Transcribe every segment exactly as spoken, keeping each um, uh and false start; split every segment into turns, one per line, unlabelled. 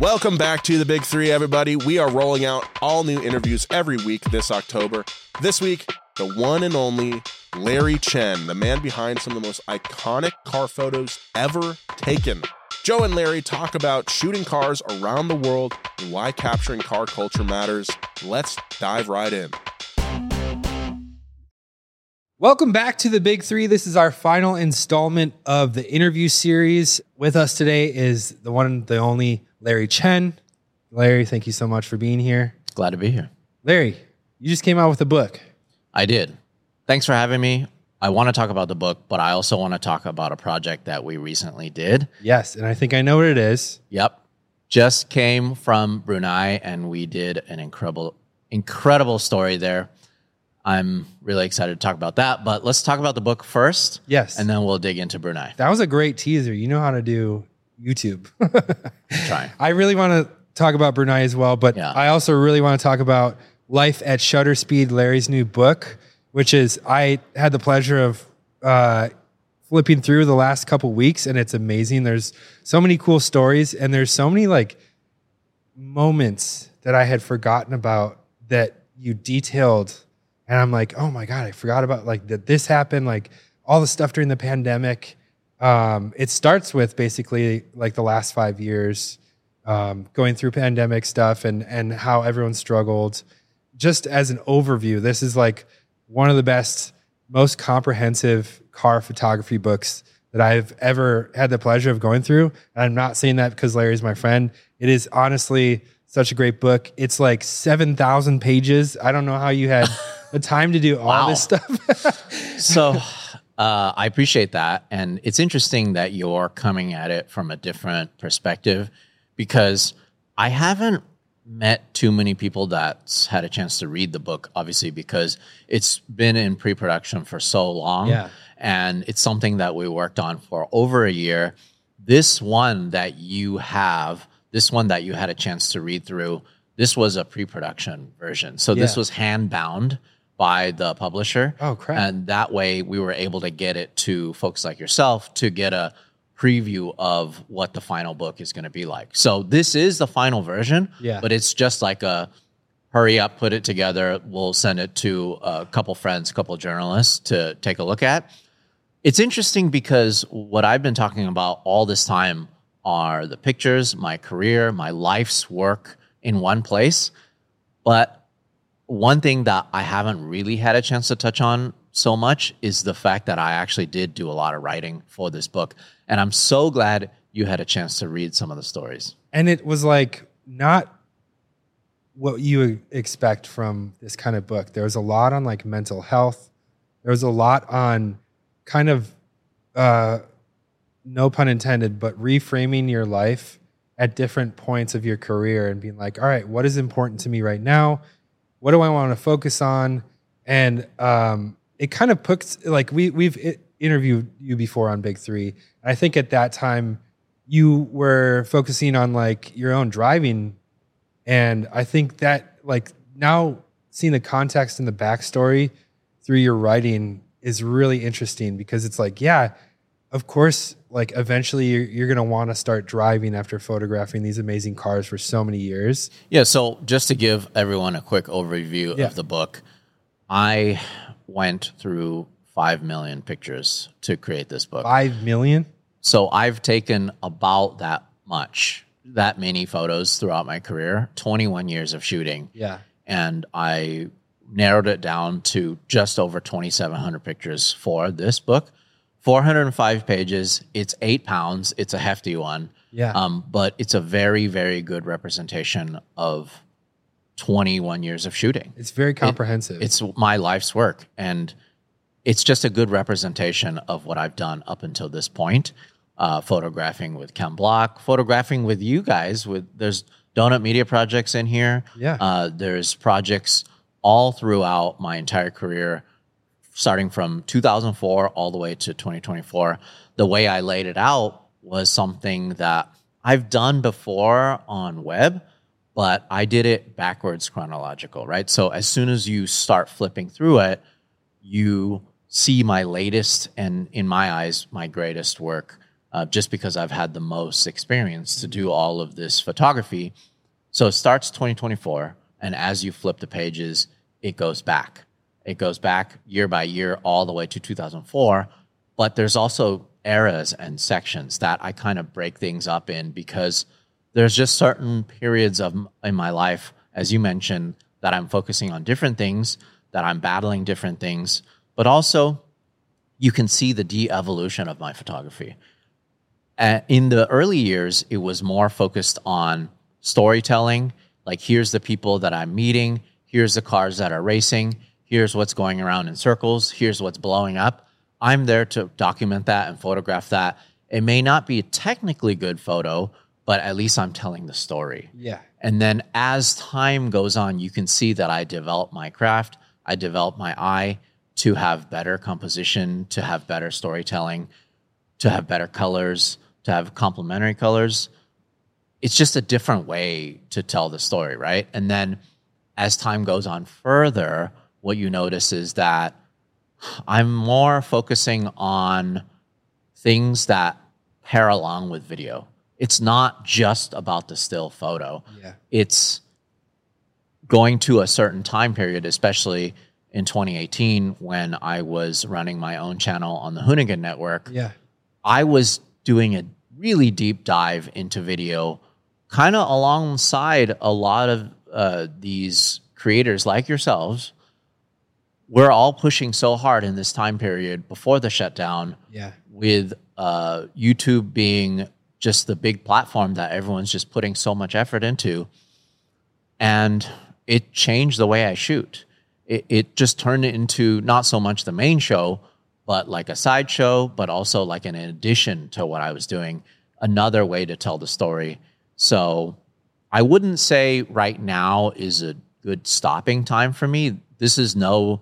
Welcome back to The Big Three, everybody. We are rolling out all new interviews every week this October. This week, the one and only Larry Chen, the man behind some of the most iconic car photos ever taken. Joe and Larry talk about shooting cars around the world and why capturing car culture matters. Let's dive right in.
Welcome back to The Big Three. This is our final installment of the interview series. With us today is the one, the only Larry Chen. Larry, thank you so much for being here.
Glad to be here.
Larry, you just came out with a book.
I did. Thanks for having me. I want to talk about the book, but I also want to talk about a project that we recently did.
Yes, and I think I know what it is.
Yep. Just came from Brunei, and we did an incredible, incredible story there. I'm really excited to talk about that, but let's talk about the book first.
Yes.
And then we'll dig into Brunei.
That was a great teaser. You know how to do YouTube.
Trying.
I really want to talk about Brunei as well, but
Yeah.
I also really want to talk about Life at Shutter Speed, Larry's new book, which is, I had the pleasure of uh, flipping through the last couple weeks, and it's amazing. There's so many cool stories, and there's so many like moments that I had forgotten about that you detailed. And I'm like, oh my God, I forgot about like that this happened, like all the stuff during the pandemic. Um, it starts with basically like the last five years um, going through pandemic stuff and, and how everyone struggled. Just as an overview, this is like one of the best, most comprehensive car photography books that I've ever had the pleasure of going through. And I'm not saying that because Larry's my friend. It is honestly such a great book. It's like seven thousand pages. I don't know how you had the time to do all
Wow.
this stuff.
So uh, I appreciate that. And it's interesting that you're coming at it from a different perspective, because I haven't met too many people that's had a chance to read the book, obviously, because it's been in pre-production for so long.
Yeah.
And it's something that we worked on for over a year. This one that you have, this one that you had a chance to read through, this was a pre-production version. So this
Yeah.
was hand-bound by the publisher.
Oh, crap.
And that way we were able to get it to folks like yourself to get a preview of what the final book is going to be like. So this is the final version,
Yeah.
but it's just like a hurry up, put it together. We'll send it to a couple friends, a couple journalists to take a look at. It's interesting because what I've been talking about all this time are the pictures, my career, my life's work in one place. But one thing that I haven't really had a chance to touch on so much is the fact that I actually did do a lot of writing for this book. And I'm so glad you had a chance to read some of the stories.
And it was like not what you would expect from this kind of book. There was a lot on like mental health. There was a lot on kind of, uh, no pun intended, but reframing your life at different points of your career and being like, all right, what is important to me right now? What do I want to focus on? And um, it kind of puts, like we, we've interviewed you before on Big Three. And I think at that time you were focusing on like your own driving. And I think that like now seeing the context and the backstory through your writing is really interesting, because it's like, yeah, of course, like eventually you're, you're going to want to start driving after photographing these amazing cars for so many years.
Yeah, so just to give everyone a quick overview
Yeah.
of the book, I went through five million pictures to create this book.
Five million?
So I've taken about that much, that many photos throughout my career, twenty-one years of shooting.
Yeah.
And I narrowed it down to just over twenty-seven hundred pictures for this book. four hundred five pages. It's eight pounds. It's a hefty one.
Yeah.
Um, but it's a very, very good representation of twenty-one years of shooting.
It's very comprehensive.
It, it's my life's work. And it's just a good representation of what I've done up until this point. Uh, photographing with Ken Block, photographing with you guys. With There's Donut Media projects in here.
Yeah.
Uh, there's projects all throughout my entire career, starting from two thousand four all the way to twenty twenty-four. The way I laid it out was something that I've done before on web, but I did it backwards chronological, right? So as soon as you start flipping through it, you see my latest and, in my eyes, my greatest work uh, just because I've had the most experience to do all of this photography. So it starts twenty twenty-four, and as you flip the pages, it goes back. It goes back year by year all the way to two thousand four, but there's also eras and sections that I kind of break things up in because there's just certain periods of in my life, as you mentioned, that I'm focusing on different things, that I'm battling different things, but also you can see the de-evolution of my photography. Uh, in the early years, it was more focused on storytelling, like here's the people that I'm meeting, here's the cars that are racing, here's what's going around in circles, here's what's blowing up. I'm there to document that and photograph that. It may not be a technically good photo, but at least I'm telling the story.
Yeah.
And then as time goes on, you can see that I develop my craft, I develop my eye to have better composition, to have better storytelling, to have better colors, to have complementary colors. It's just a different way to tell the story, right? And then as time goes on further, what you notice is that I'm more focusing on things that pair along with video. It's not just about the still photo.
Yeah.
It's going to a certain time period, especially in twenty eighteen when I was running my own channel on the Hoonigan Network.
Yeah.
I was doing a really deep dive into video, kind of alongside a lot of uh, these creators like yourselves. We're all pushing so hard in this time period before the shutdown,
Yeah.
with uh, YouTube being just the big platform that everyone's just putting so much effort into. And it changed the way I shoot. It, it just turned it into not so much the main show, but like a sideshow, but also like an addition to what I was doing, another way to tell the story. So I wouldn't say right now is a good stopping time for me. This is no...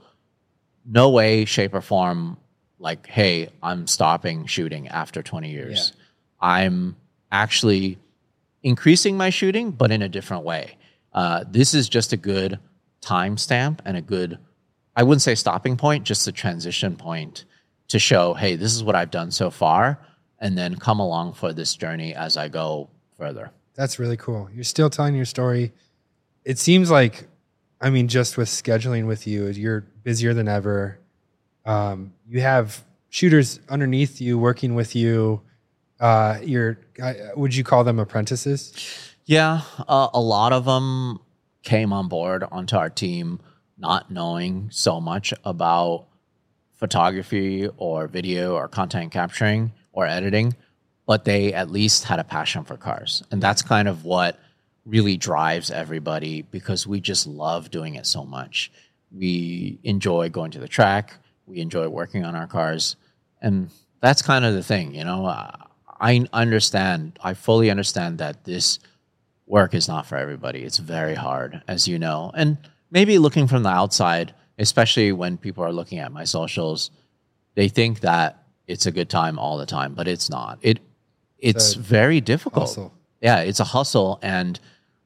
no way, shape, or form like, hey, I'm stopping shooting after twenty years. Yeah. I'm actually increasing my shooting, but in a different way. Uh, this is just a good timestamp and a good, I wouldn't say stopping point, just a transition point to show, hey, this is what I've done so far, and then come along for this journey as I go further.
That's really cool. You're still telling your story. It seems like, I mean, just with scheduling with you, you're busier than ever. Um, you have shooters underneath you working with you. Uh, you're, uh, would you call them apprentices?
Yeah, uh, a lot of them came on board onto our team not knowing so much about photography or video or content capturing or editing, but they at least had a passion for cars. And that's kind of what really drives everybody, because we just love doing it so much. We enjoy going to the track. We enjoy working on our cars. And that's kind of the thing, you know. I understand, I fully understand that this work is not for everybody. It's very hard, as you know. And maybe looking from the outside, especially when people are looking at my socials, they think that it's a good time all the time, but it's not. It It's very difficult.
Hustle.
Yeah, it's a hustle. And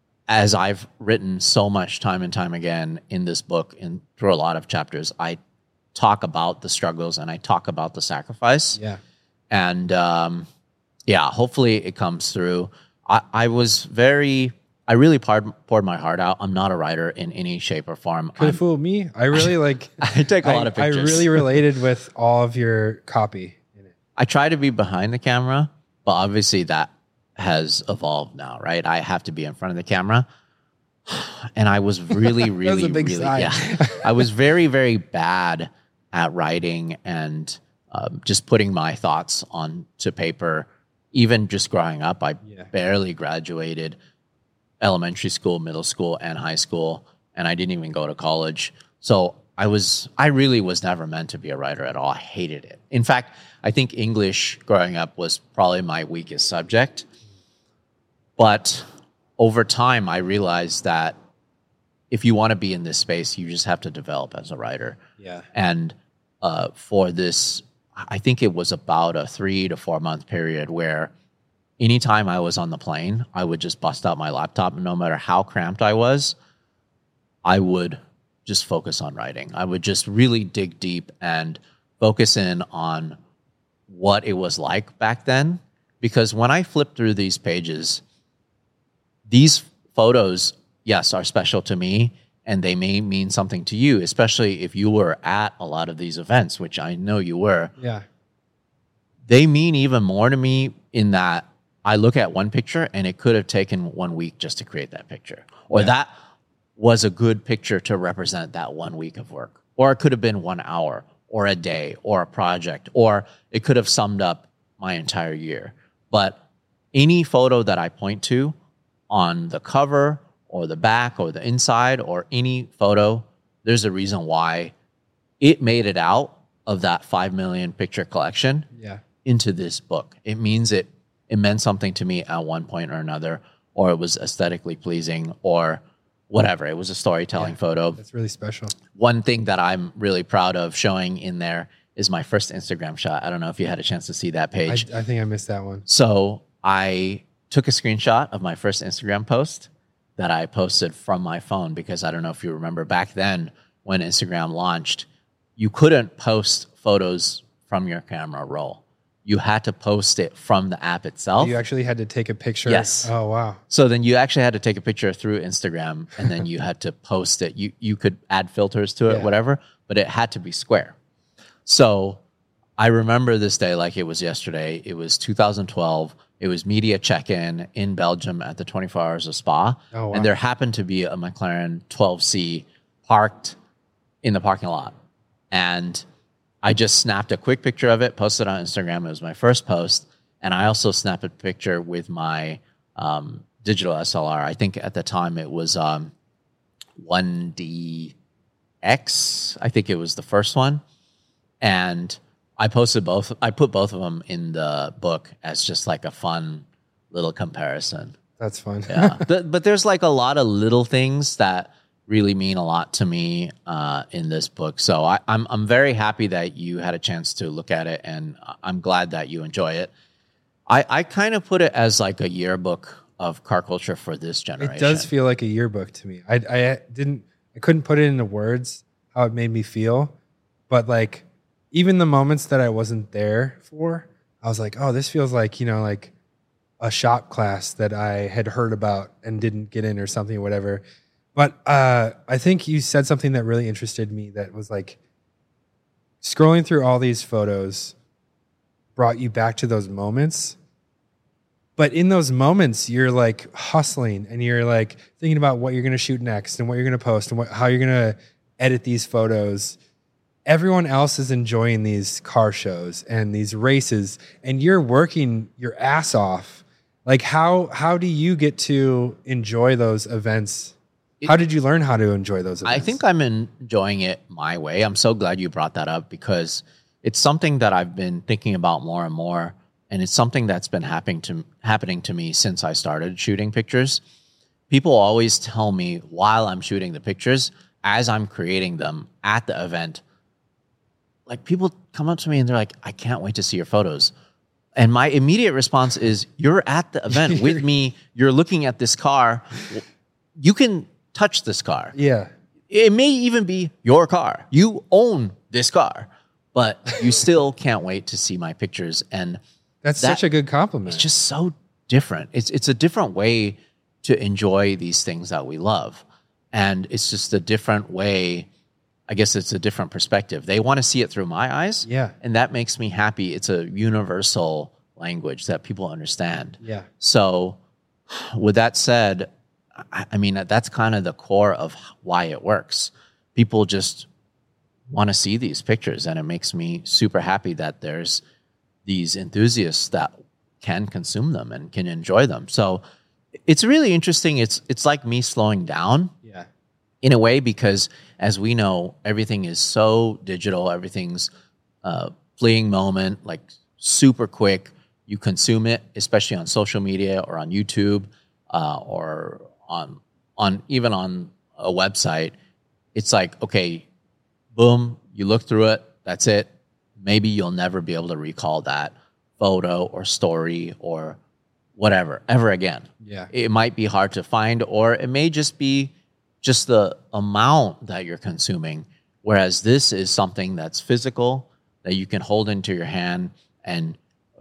as I've written so much time and time again in this book and through a lot of chapters, I talk about the struggles and I talk about the sacrifice.
Yeah.
And um, yeah, hopefully it comes through. I, I was very, I really poured, poured my heart out. I'm not a writer in any shape or form.
Could have fooled me. I really like,
I take a
I,
lot of pictures.
I really related with all of your copy in it.
I try to be behind the camera, but obviously that has evolved now, right? I have to be in front of the camera. And I was really, really,
was a big
really,
sign.
yeah. I was very, very bad at writing and um, just putting my thoughts onto paper. Even just growing up, I
Yeah.
barely graduated elementary school, middle school, and high school, and I didn't even go to college. So I was, I really was never meant to be a writer at all. I hated it. In fact, I think English growing up was probably my weakest subject. But over time, I realized that if you want to be in this space, you just have to develop as a writer.
Yeah.
And uh, for this, I think it was about a three to four month period where anytime I was on the plane, I would just bust out my laptop. No matter how cramped I was, I would just focus on writing. I would just really dig deep and focus in on what it was like back then because when I flip through these pages, these photos, yes, are special to me, and they may mean something to you, especially if you were at a lot of these events, which I know you were.
Yeah.
They mean even more to me in that I look at one picture and it could have taken one week just to create that picture. Or
Yeah.
that was a good picture to represent that one week of work. Or it could have been one hour or a day or a project, or it could have summed up my entire year. But any photo that I point to on the cover or the back or the inside or any photo, there's a reason why it made it out of that five million picture collection
Yeah.
into this book. It means it, it meant something to me at one point or another, or it was aesthetically pleasing or whatever. It was a storytelling
Yeah.
photo.
That's really special.
One thing that I'm really proud of showing in there is my first Instagram shot. I don't know if you had a chance to see that
I,
page.
I think I missed that one.
So I took a screenshot of my first Instagram post that I posted from my phone, because I don't know if you remember back then when Instagram launched, you couldn't post photos from your camera roll. You had to post it from the app itself.
You actually had to take a picture.
Yes.
Oh, wow.
So then you actually had to take a picture through Instagram, and then you had to post it. You you could add filters to it,
Yeah.
whatever, but it had to be square. So I remember this day like it was yesterday. It was two thousand twelve. It was media check-in in Belgium at the twenty-four Hours of Spa.
Oh, wow.
And there happened to be a McLaren twelve C parked in the parking lot. And I just snapped a quick picture of it, posted on Instagram. It was my first post. And I also snapped a picture with my um, digital S L R. I think at the time it was um, one D X. I think it was the first one. And I posted both. I put both of them in the book as just like a fun little comparison.
That's fun.
Yeah. but, but there's like a lot of little things that really mean a lot to me uh, in this book. So I, I'm I'm very happy that you had a chance to look at it, and I'm glad that you enjoy it. I, I kind of put it as like a yearbook of car culture for this generation.
It does feel like a yearbook to me. I, I didn't, I couldn't put it into words how it made me feel, but like even the moments that I wasn't there for, I was like, oh, this feels like, you know, like a shop class that I had heard about and didn't get in or something or whatever. But uh, I think you said something that really interested me, that was like scrolling through all these photos brought you back to those moments. But in those moments, you're like hustling and you're like thinking about what you're going to shoot next and what you're going to post and what, how you're going to edit these photos. Everyone else is enjoying these car shows and these races, and you're working your ass off. Like how how do you get to enjoy those events? How did you learn how to enjoy those events?
I think I'm enjoying it my way. I'm so glad you brought that up, because it's something that I've been thinking about more and more, and it's something that's been happening to happening to me since I started shooting pictures. People always tell me while I'm shooting the pictures, as I'm creating them at the event, like people come up to me and they're like, I can't wait to see your photos. And my immediate response is, you're at the event with me. You're looking at this car. You can touch this car.
Yeah.
It may even be your car. You own this car, but you still can't wait to see my pictures. And
That's
that-
such a good compliment.
it's just so different. It's it's a different way to enjoy these things that we love. And it's just a different way. I guess it's a different perspective. They want to see it through my eyes.
Yeah.
And that makes me happy. It's a universal language that people understand.
Yeah.
So with that said, I, I mean, that's kind of the core of why it works. People just want to see these pictures, and it makes me super happy that there's these enthusiasts that can consume them and can enjoy them. So it's really interesting. It's it's like me slowing down
Yeah.
in a way, because as we know, everything is so digital. Everything's uh, fleeting moment, like super quick. You consume it, especially on social media or on YouTube uh, or on on even on a website. It's like, okay, boom, you look through it. That's it. Maybe you'll never be able to recall that photo or story or whatever ever again.
Yeah.
It might be hard to find, or it may just be just the amount that you're consuming. Whereas this is something that's physical, that you can hold into your hand. And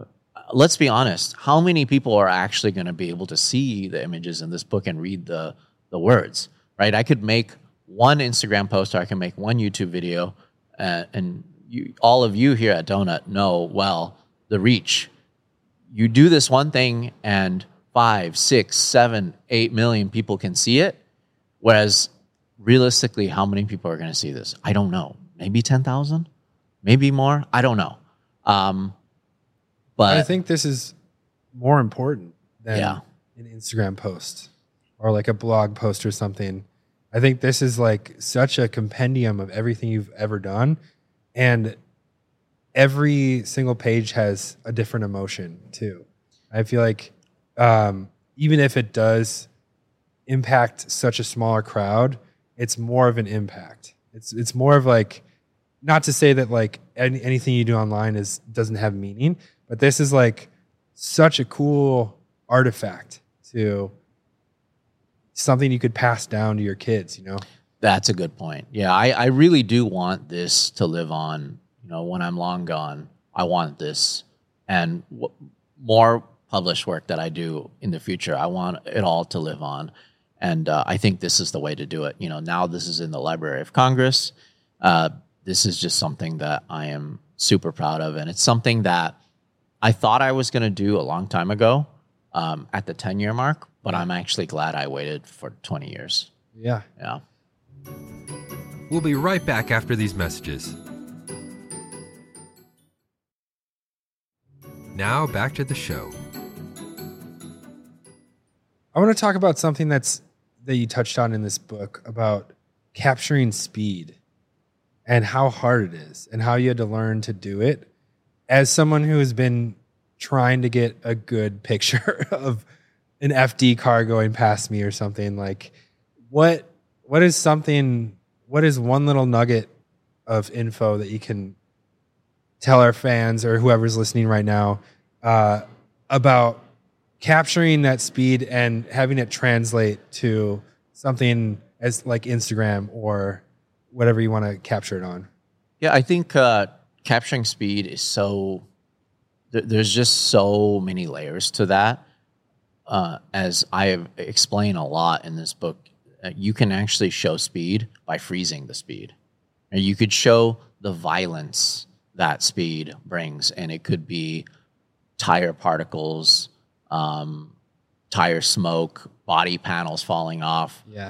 let's be honest, how many people are actually going to be able to see the images in this book and read the the words, right? I could make one Instagram post, or I can make one YouTube video, uh, and you, all of you here at Donut know well the reach. You do this one thing, and five, six, seven, eight million people can see it. Whereas, realistically, how many people are going to see this? I don't know. Maybe ten thousand, maybe more. I don't know. Um, but
I think this is more important than
Yeah.
an Instagram post or like a blog post or something. I think this is like such a compendium of everything you've ever done. And every single page has a different emotion too. I feel like um, even if it does impact such a smaller crowd, it's more of an impact. It's it's more of like, not to say that like any, anything you do online is doesn't have meaning, but this is like such a cool artifact to something you could pass down to your kids, you know?
That's a good point. Yeah, I, I really do want this to live on. You know, when I'm long gone, I want this and w- more published work that I do in the future. I want it all to live on. And uh, I think this is the way to do it. You know, now this is in the Library of Congress. Uh, this is just something that I am super proud of. And it's something that I thought I was going to do a long time ago um, at the ten-year mark, but I'm actually glad I waited for twenty years.
Yeah.
Yeah.
We'll be right back after these messages. Now back to the show.
I want to talk about something that's that you touched on in this book about capturing speed and how hard it is and how you had to learn to do it. As someone who has been trying to get a good picture of an F D car going past me or something, like what what is something what is one little nugget of info that you can tell our fans or whoever's listening right now uh, about capturing that speed and having it translate to something as like Instagram or whatever you want to capture it on?
Yeah, I think uh, capturing speed is so, th- there's just so many layers to that. Uh, as I have explained a lot in this book, uh, you can actually show speed by freezing the speed. And you could show the violence that speed brings, and it could be tire particles, um, tire smoke, body panels falling off.
Yeah.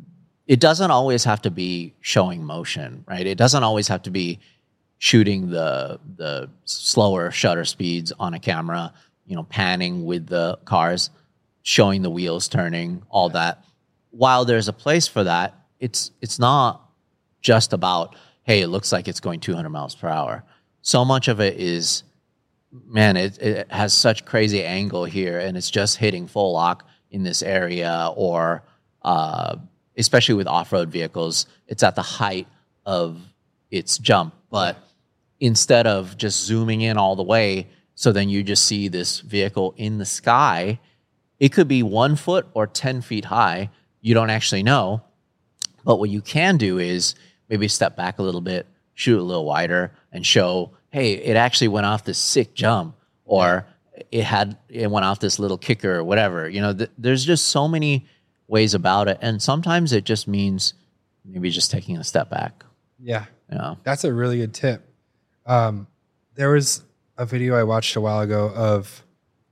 It doesn't always have to be showing motion, right? It doesn't always have to be shooting the the slower shutter speeds on a camera, you know, panning with the cars, showing the wheels turning, all that. While there's a place for that, it's it's not just about, hey, it looks like it's going two hundred miles per hour. So much of it is, man, it, it has such crazy angle here, and it's just hitting full lock in this area, or uh, especially with off-road vehicles, it's at the height of its jump. But instead of just zooming in all the way, so then you just see this vehicle in the sky, it could be one foot or ten feet high. You don't actually know. But what you can do is maybe step back a little bit, shoot a little wider, and show, hey, it actually went off this sick jump, or it had it went off this little kicker or whatever. You know, th- there's just so many ways about it, and sometimes it just means maybe just taking a step back.
Yeah.
Yeah,
That's a really good tip. Um, there was a video I watched a while ago of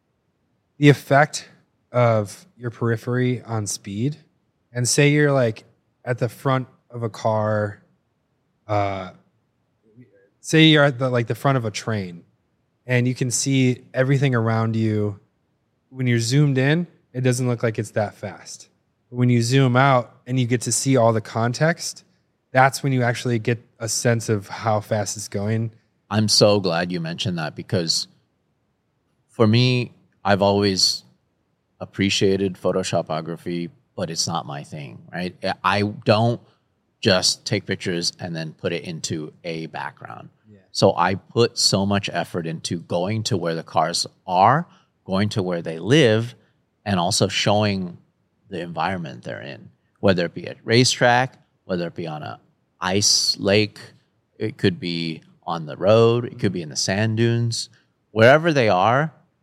the effect of your periphery on speed. And say you're like at the front of a car, uh, say you're at the like the front of a train, and you can see everything around you. When you're zoomed in, it doesn't look like it's that fast. But when you zoom out and you get to see all the context, that's when you actually get a sense of how fast it's going.
I'm so glad you mentioned that, because for me, I've always appreciated Photoshopography, but it's not my thing, right? I don't just take pictures and then put it into a background. Yeah. So I put so much effort into going to where the cars are, going to where they live, and also showing the environment they're in, whether it be a racetrack, whether it be on a ice lake, it could be on the road, it could be in the sand dunes. Wherever they are,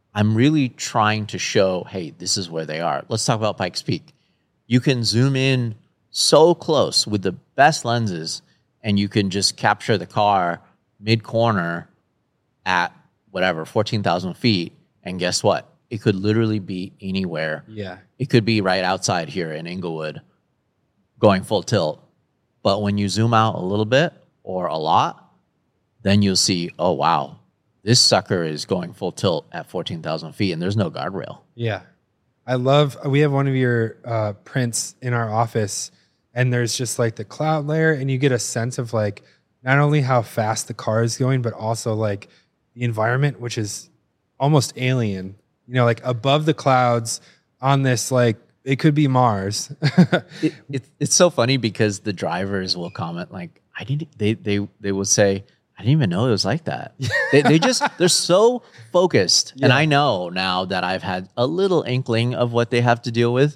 I'm really trying to show, hey, this is where they are. Let's talk about Pikes Peak. You can zoom in so close with the best lenses, and you can just capture the car mid-corner at whatever, fourteen thousand feet. And guess what? It could literally be anywhere.
Yeah.
It could be right outside here in Inglewood going full tilt. But when you zoom out a little bit or a lot, then you'll see, oh, wow, this sucker is going full tilt at fourteen thousand feet and there's no guardrail.
Yeah. I love, we have one of your uh, prints in our office, and there's just like the cloud layer, and you get a sense of like not only how fast the car is going, but also like the environment, which is almost alien, you know, like above the clouds on this, like it could be Mars.
it, it, it's so funny because the drivers will comment like, I didn't, they, they, they will say, I didn't even know it was like that. they, they just, they're so focused. Yeah. And I know now that I've had a little inkling of what they have to deal with.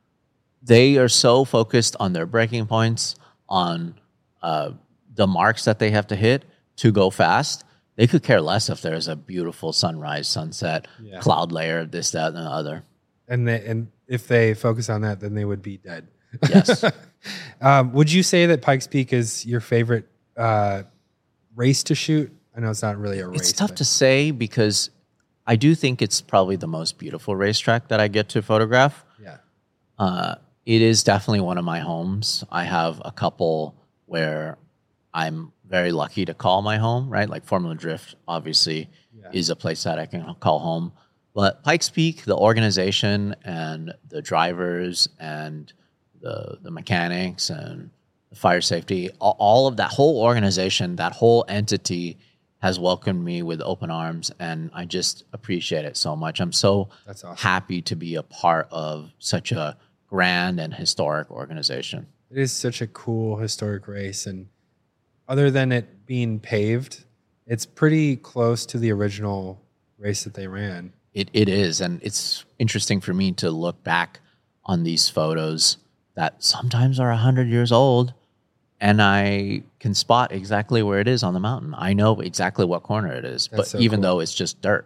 They are so focused on their braking points, on uh, the marks that they have to hit to go fast. They could care less if there's a beautiful sunrise, sunset, yeah. cloud layer, this, that, and the other.
And they, and if they focus on that, then they would be dead.
Yes.
um, would you say that Pikes Peak is your favorite uh, race to shoot? I know it's not really a race.
It's tough
but.
to say because I do think it's probably the most beautiful racetrack that I get to photograph.
Yeah.
Uh, it is definitely one of my homes. I have a couple where I'm very lucky to call my home, right? Like Formula Drift, obviously, yeah. is a place that I can call home. But Pikes Peak, the organization and the drivers and the the mechanics and the fire safety, all, all of that whole organization, that whole entity has welcomed me with open arms, and I just appreciate it so much. I'm so
That's awesome.
happy to be a part of such a grand and historic organization.
It is such a cool historic race, and other than it being paved, it's pretty close to the original race that they ran.
It it is, and it's interesting for me to look back on these photos that sometimes are one hundred years old, and I can spot exactly where it is on the mountain. I know exactly what corner it is,
That's
but
so
even
cool.
though it's just dirt.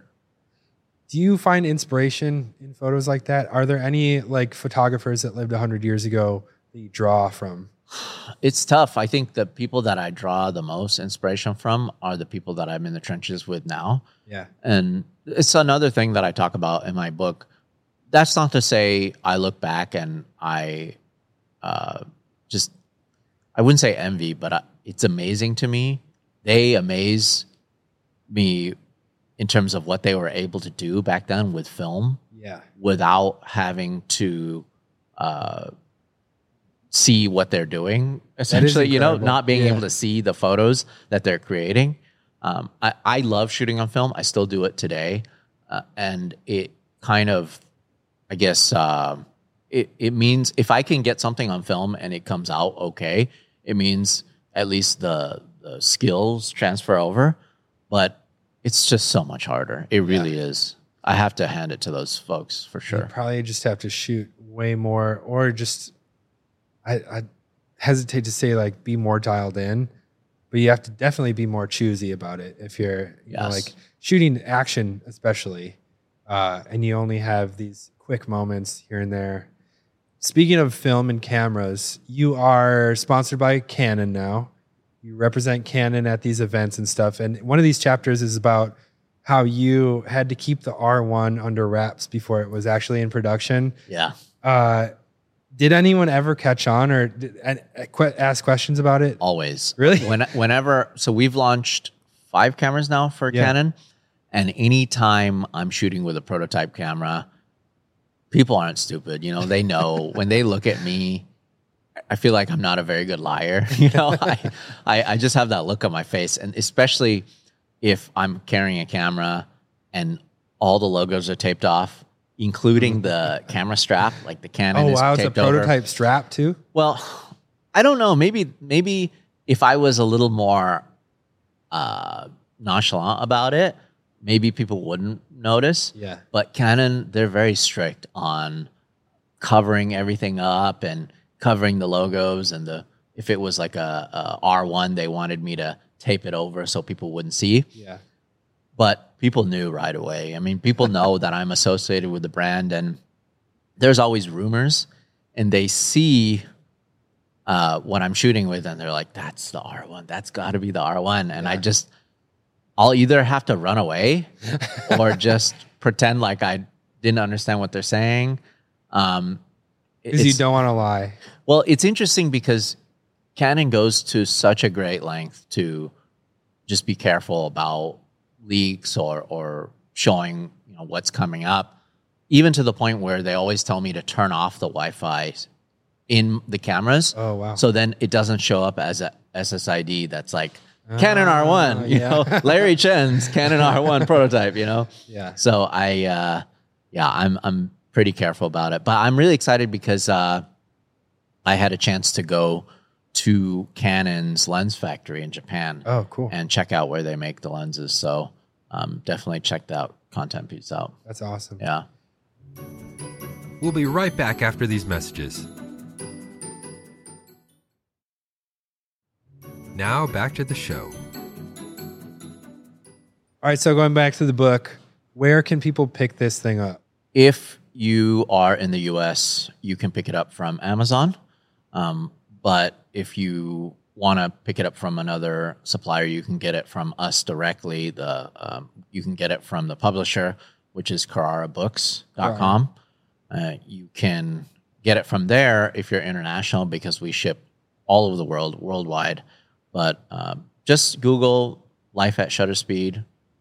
Do you find inspiration in photos like that? Are there any like photographers that lived one hundred years ago that you draw from?
It's tough. I think the people that I draw the most inspiration from are the people that I'm in the trenches with now.
Yeah.
And it's another thing that I talk about in my book. That's not to say I look back and I uh, just, I wouldn't say envy, but I, it's amazing to me. They amaze me in terms of what they were able to do back then with film.
Yeah.
Without having to uh, see what they're doing, essentially, you know, not being
yeah.
able to see the photos that they're creating. Um, I, I love shooting on film. I still do it today. Uh, and it kind of, I guess, uh, it, it means if I can get something on film and it comes out okay, it means at least the, the skills transfer over. But it's just so much harder. It really yeah. is. I have to hand it to those folks for sure.
You probably just have to shoot way more, or just, I, I hesitate to say like be more dialed in, but you have to definitely be more choosy about it. If you're you
yes.
know, like shooting action, especially, uh, and you only have these quick moments here and there. Speaking of film and cameras, you are sponsored by Canon now. You represent Canon at these events and stuff. And one of these chapters is about how you had to keep the R one under wraps before it was actually in production.
Yeah.
Uh, did anyone ever catch on or did, uh, ask questions about it?
Always.
Really?
When, whenever, so we've launched five cameras now for yeah. Canon. And anytime I'm shooting with a prototype camera, people aren't stupid. You know, they know when they look at me, I feel like I'm not a very good liar. You know, I, I, I just have that look on my face. And especially if I'm carrying a camera and all the logos are taped off, including the camera strap, like the Canon
oh,
is
wow, it's a
taped
prototype
over.
strap too?
Well, I don't know. Maybe, maybe if I was a little more uh, nonchalant about it, maybe people wouldn't notice.
Yeah.
But Canon, they're very strict on covering everything up and covering the logos, and the if it was like a, a R one, they wanted me to tape it over so people wouldn't see.
Yeah.
but people knew right away. I mean, people know that I'm associated with the brand, and there's always rumors, and they see uh, what I'm shooting with, and they're like, that's the R one. That's got to be the R one. And yeah. I just, I'll either have to run away or just pretend like I didn't understand what they're saying. Um,
Because you don't want to lie.
Well, it's interesting because Canon goes to such a great length to just be careful about leaks or or showing, you know, what's coming up, even to the point where they always tell me to turn off the Wi-Fi in the cameras.
Oh, wow.
So then it doesn't show up as a S S I D that's like Canon
uh,
R one, you
yeah.
know, Larry Chen's Canon R one prototype, you know?
Yeah.
So I, uh, yeah, I'm, I'm pretty careful about it, but I'm really excited because, uh, I had a chance to go to Canon's lens factory in Japan.
Oh, cool.
And check out where they make the lenses. So, um, definitely check that content piece out.
That's awesome.
Yeah.
We'll be right back after these messages. Now back to the show.
All right, so going back to the book, where can people pick this thing up?
If you are in the U S, you can pick it up from Amazon. Um, but if you want to pick it up from another supplier, you can get it from us directly. The um, you can get it from the publisher, which is carrara books dot com. Uh, you can get it from there if you're international, because we ship all over the world, worldwide. But um, just Google Life at Shutter Speed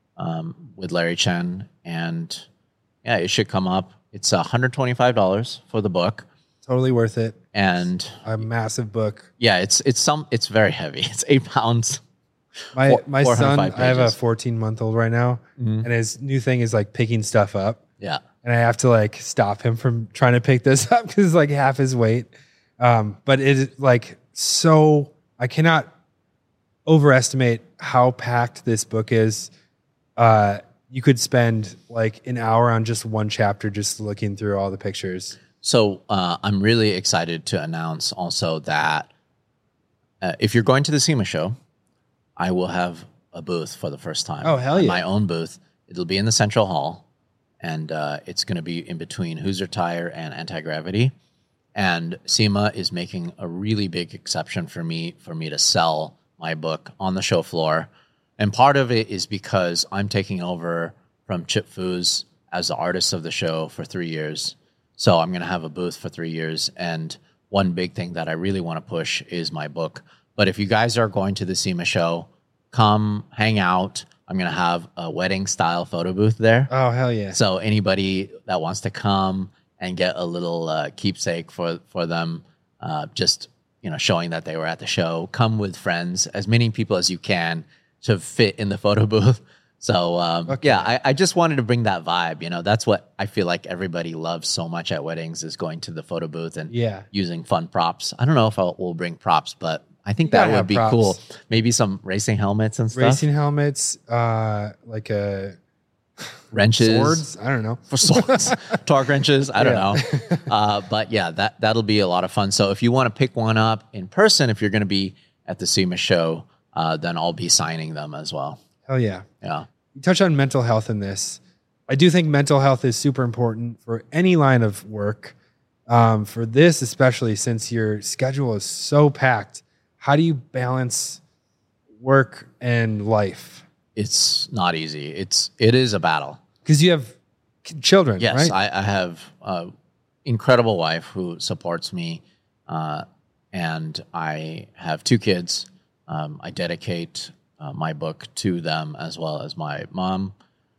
um, with Larry Chen, and yeah, it should come up. It's one hundred twenty-five dollars for the book.
Totally worth it.
And
a massive book.
Yeah, it's it's some it's very heavy. It's eight pounds.
My
four,
my son, I have a fourteen month old right now, mm-hmm. and his new thing is like picking stuff up.
Yeah,
and I have to like stop him from trying to pick this up because it's like half his weight. Um, but it is like so I cannot overestimate how packed this book is. Uh, you could spend like an hour on just one chapter, just looking through all the pictures.
So uh, I'm really excited to announce also that uh, if you're going to the SEMA show, I will have a booth for the first time.
Oh, hell yeah.
My own booth. It'll be in the Central Hall, and uh, it's going to be in between Hoosier Tire and Anti-Gravity. And SEMA is making a really big exception for me, for me to sell my book on the show floor. And part of it is because I'm taking over from Chip Foose as the artist of the show for three years. So I'm going to have a booth for three years. And one big thing that I really want to push is my book. But if you guys are going to the SEMA show, come hang out. I'm going to have a wedding style photo booth there.
Oh, hell yeah.
So anybody that wants to come and get a little uh, keepsake for, for them, uh, just, you know, showing that they were at the show, come with friends, as many people as you can to fit in the photo booth. So, um, okay. yeah, I, I just wanted to bring that vibe. You know, that's what I feel like everybody loves so much at weddings, is going to the photo booth and
yeah.
using fun props. I don't know if I'll, we'll bring props, but I think that would be props. Cool. Maybe some racing helmets and stuff.
Racing helmets, uh, like a
wrenches,
swords. I don't know
for swords, torque wrenches. I don't yeah. know. Uh, but yeah, that that'll be a lot of fun. So if you want to pick one up in person, if you're going to be at the SEMA show, uh, then I'll be signing them as well.
Hell yeah.
Yeah.
You touch on mental health in this. I do think mental health is super important for any line of work. Um, for this, especially since your schedule is so packed, how do you balance work and life?
It's not easy. It's, it is a battle.
Because you have children,
yes,
right?
I, I have an incredible wife who supports me. Uh, and I have two kids. Um, I dedicate Uh, my book to them as well as my mom.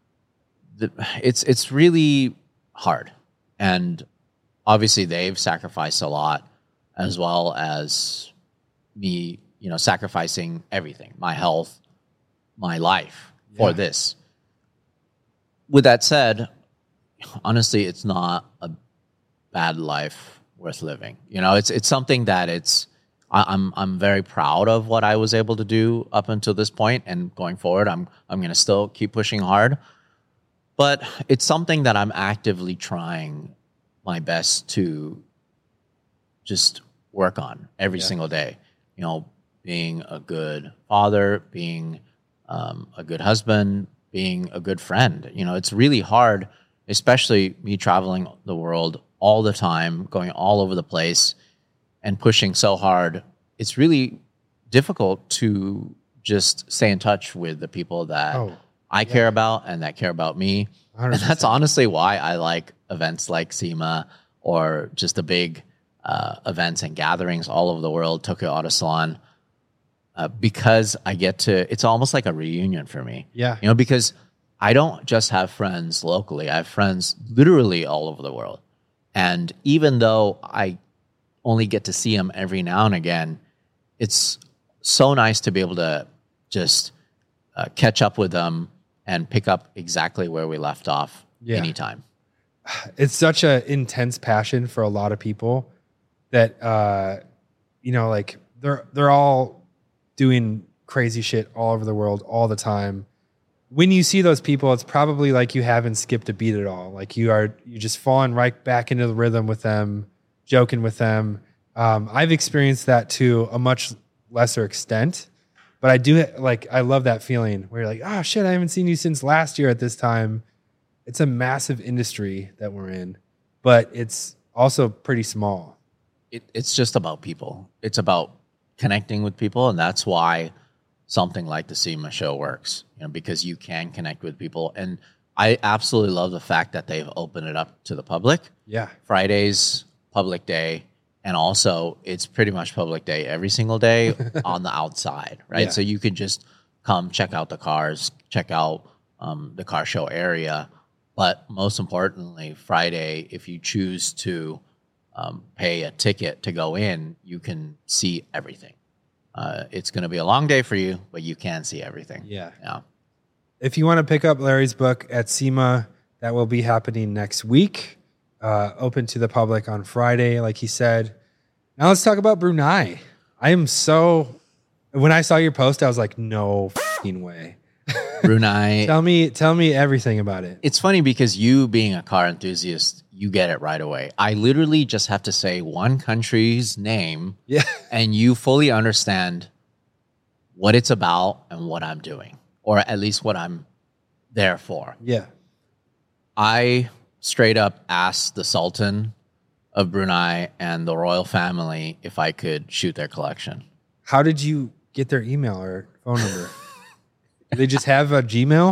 The, it's it's really hard, and obviously they've sacrificed a lot, as well as me. You know, sacrificing everything, my health, my life for yeah. this. With that said, honestly, it's not a bad life worth living. You know, it's it's something that it's. I'm I'm very proud of what I was able to do up until this point, and going forward, I'm I'm going to still keep pushing hard. But it's something that I'm actively trying my best to just work on every yeah. single day. You know, being a good father, being um, a good husband, being a good friend. You know, it's really hard, especially me traveling the world all the time, going all over the place and pushing so hard. It's really difficult to just stay in touch with the people that
Oh,
I care about and that care about me.
one hundred percent.
And that's honestly why I like events like SEMA or just the big uh, events and gatherings all over the world, Tokyo Auto Salon, uh, because I get to, it's almost like a reunion for me.
Yeah.
You know, because I don't just have friends locally. I have friends literally all over the world. And even though I only get to see them every now and again, it's so nice to be able to just uh, catch up with them and pick up exactly where we left off
Yeah.
anytime.
It's such an intense passion for a lot of people that, uh, you know, like they're, they're all doing crazy shit all over the world all the time. When you see those people, it's probably like you haven't skipped a beat at all. Like you are, you just falling right back into the rhythm with them, joking with them. Um, I've experienced that to a much lesser extent, but I do like, I love that feeling where you're like, oh shit, I haven't seen you since last year at this time. It's a massive industry that we're in, but it's also pretty small.
It, it's just about people. It's about connecting with people, and that's why something like the SEMA show works, you know, because you can connect with people. And I absolutely love the fact that they've opened it up to the public.
Yeah.
Friday's public day, and also it's pretty much public day every single day on the outside, right?
Yeah.
So you can just come check out the cars, check out um, the car show area. But most importantly, Friday, if you choose to um, pay a ticket to go in, you can see everything. Uh, it's going to be a long day for you, but you can see everything.
Yeah.
Yeah.
If you want to pick up Larry's book at SEMA, that will be happening next week. Uh, open to the public on Friday, like he said. Now let's talk about Brunei. I am so, when I saw your post, I was like, no fucking way.
Brunei.
Tell me, tell me everything about it.
It's funny because you being a car enthusiast, you get it right away. I literally just have to say one country's name
Yeah.
and you fully understand what it's about and what I'm doing, or at least what I'm there for.
Yeah.
I straight up asked the Sultan of Brunei and the royal family if I could shoot their collection.
How did you get their email or phone number? Do they just have a Gmail?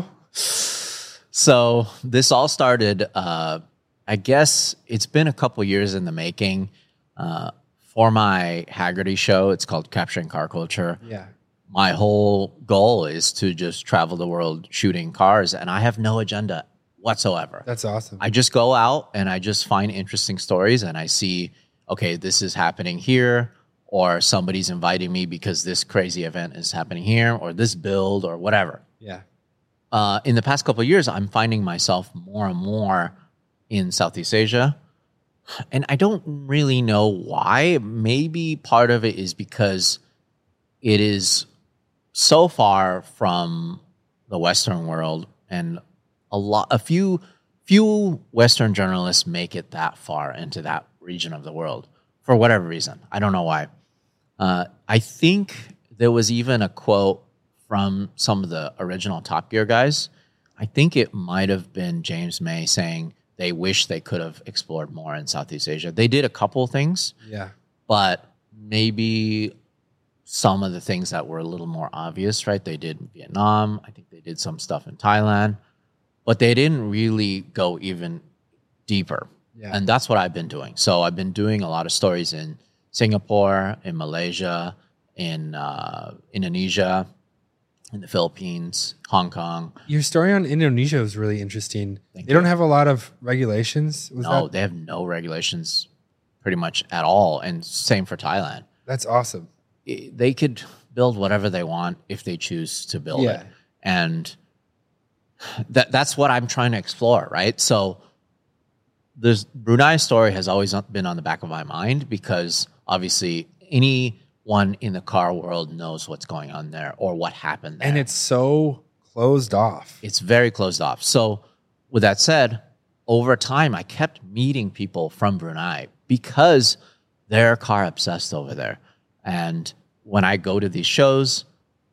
So this all started, uh, I guess it's been a couple years in the making. Uh, for my Haggerty show, it's called Capturing Car Culture.
Yeah.
My whole goal is to just travel the world shooting cars, and I have no agenda whatsoever.
That's awesome.
I just go out and I just find interesting stories, and I see, okay, this is happening here, or somebody's inviting me because this crazy event is happening here, or this build, or whatever.
yeah.
Uh, in the past couple of years, I'm finding myself more and more in Southeast Asia. And I don't really know why. Maybe part of it is because it is so far from the Western world, and a lot, a few, few Western journalists make it that far into that region of the world for whatever reason. I don't know why. Uh, I think there was even a quote from some of the original Top Gear guys. I think it might have been James May saying they wish they could have explored more in Southeast Asia. They did a couple things,
Yeah.
but maybe some of the things that were a little more obvious, right? They did in Vietnam. I think they did some stuff in Thailand, but they didn't really go even deeper.
Yeah.
And that's what I've been doing. So I've been doing a lot of stories in Singapore, in Malaysia, in uh, Indonesia, in the Philippines, Hong Kong.
Your story on Indonesia was really interesting.
Thank
they
you.
don't have a lot of regulations. Was
No,
that?
they have no regulations pretty much at all. And same for Thailand.
That's awesome.
I- They could build whatever they want if they choose to build
Yeah.
it. And that that's what I'm trying to explore, right? So this Brunei story has always been on the back of my mind because obviously anyone in the car world knows what's going on there or what happened there.
And it's so closed off.
It's very closed off. So with that said, over time, I kept meeting people from Brunei because they're car obsessed over there. And when I go to these shows,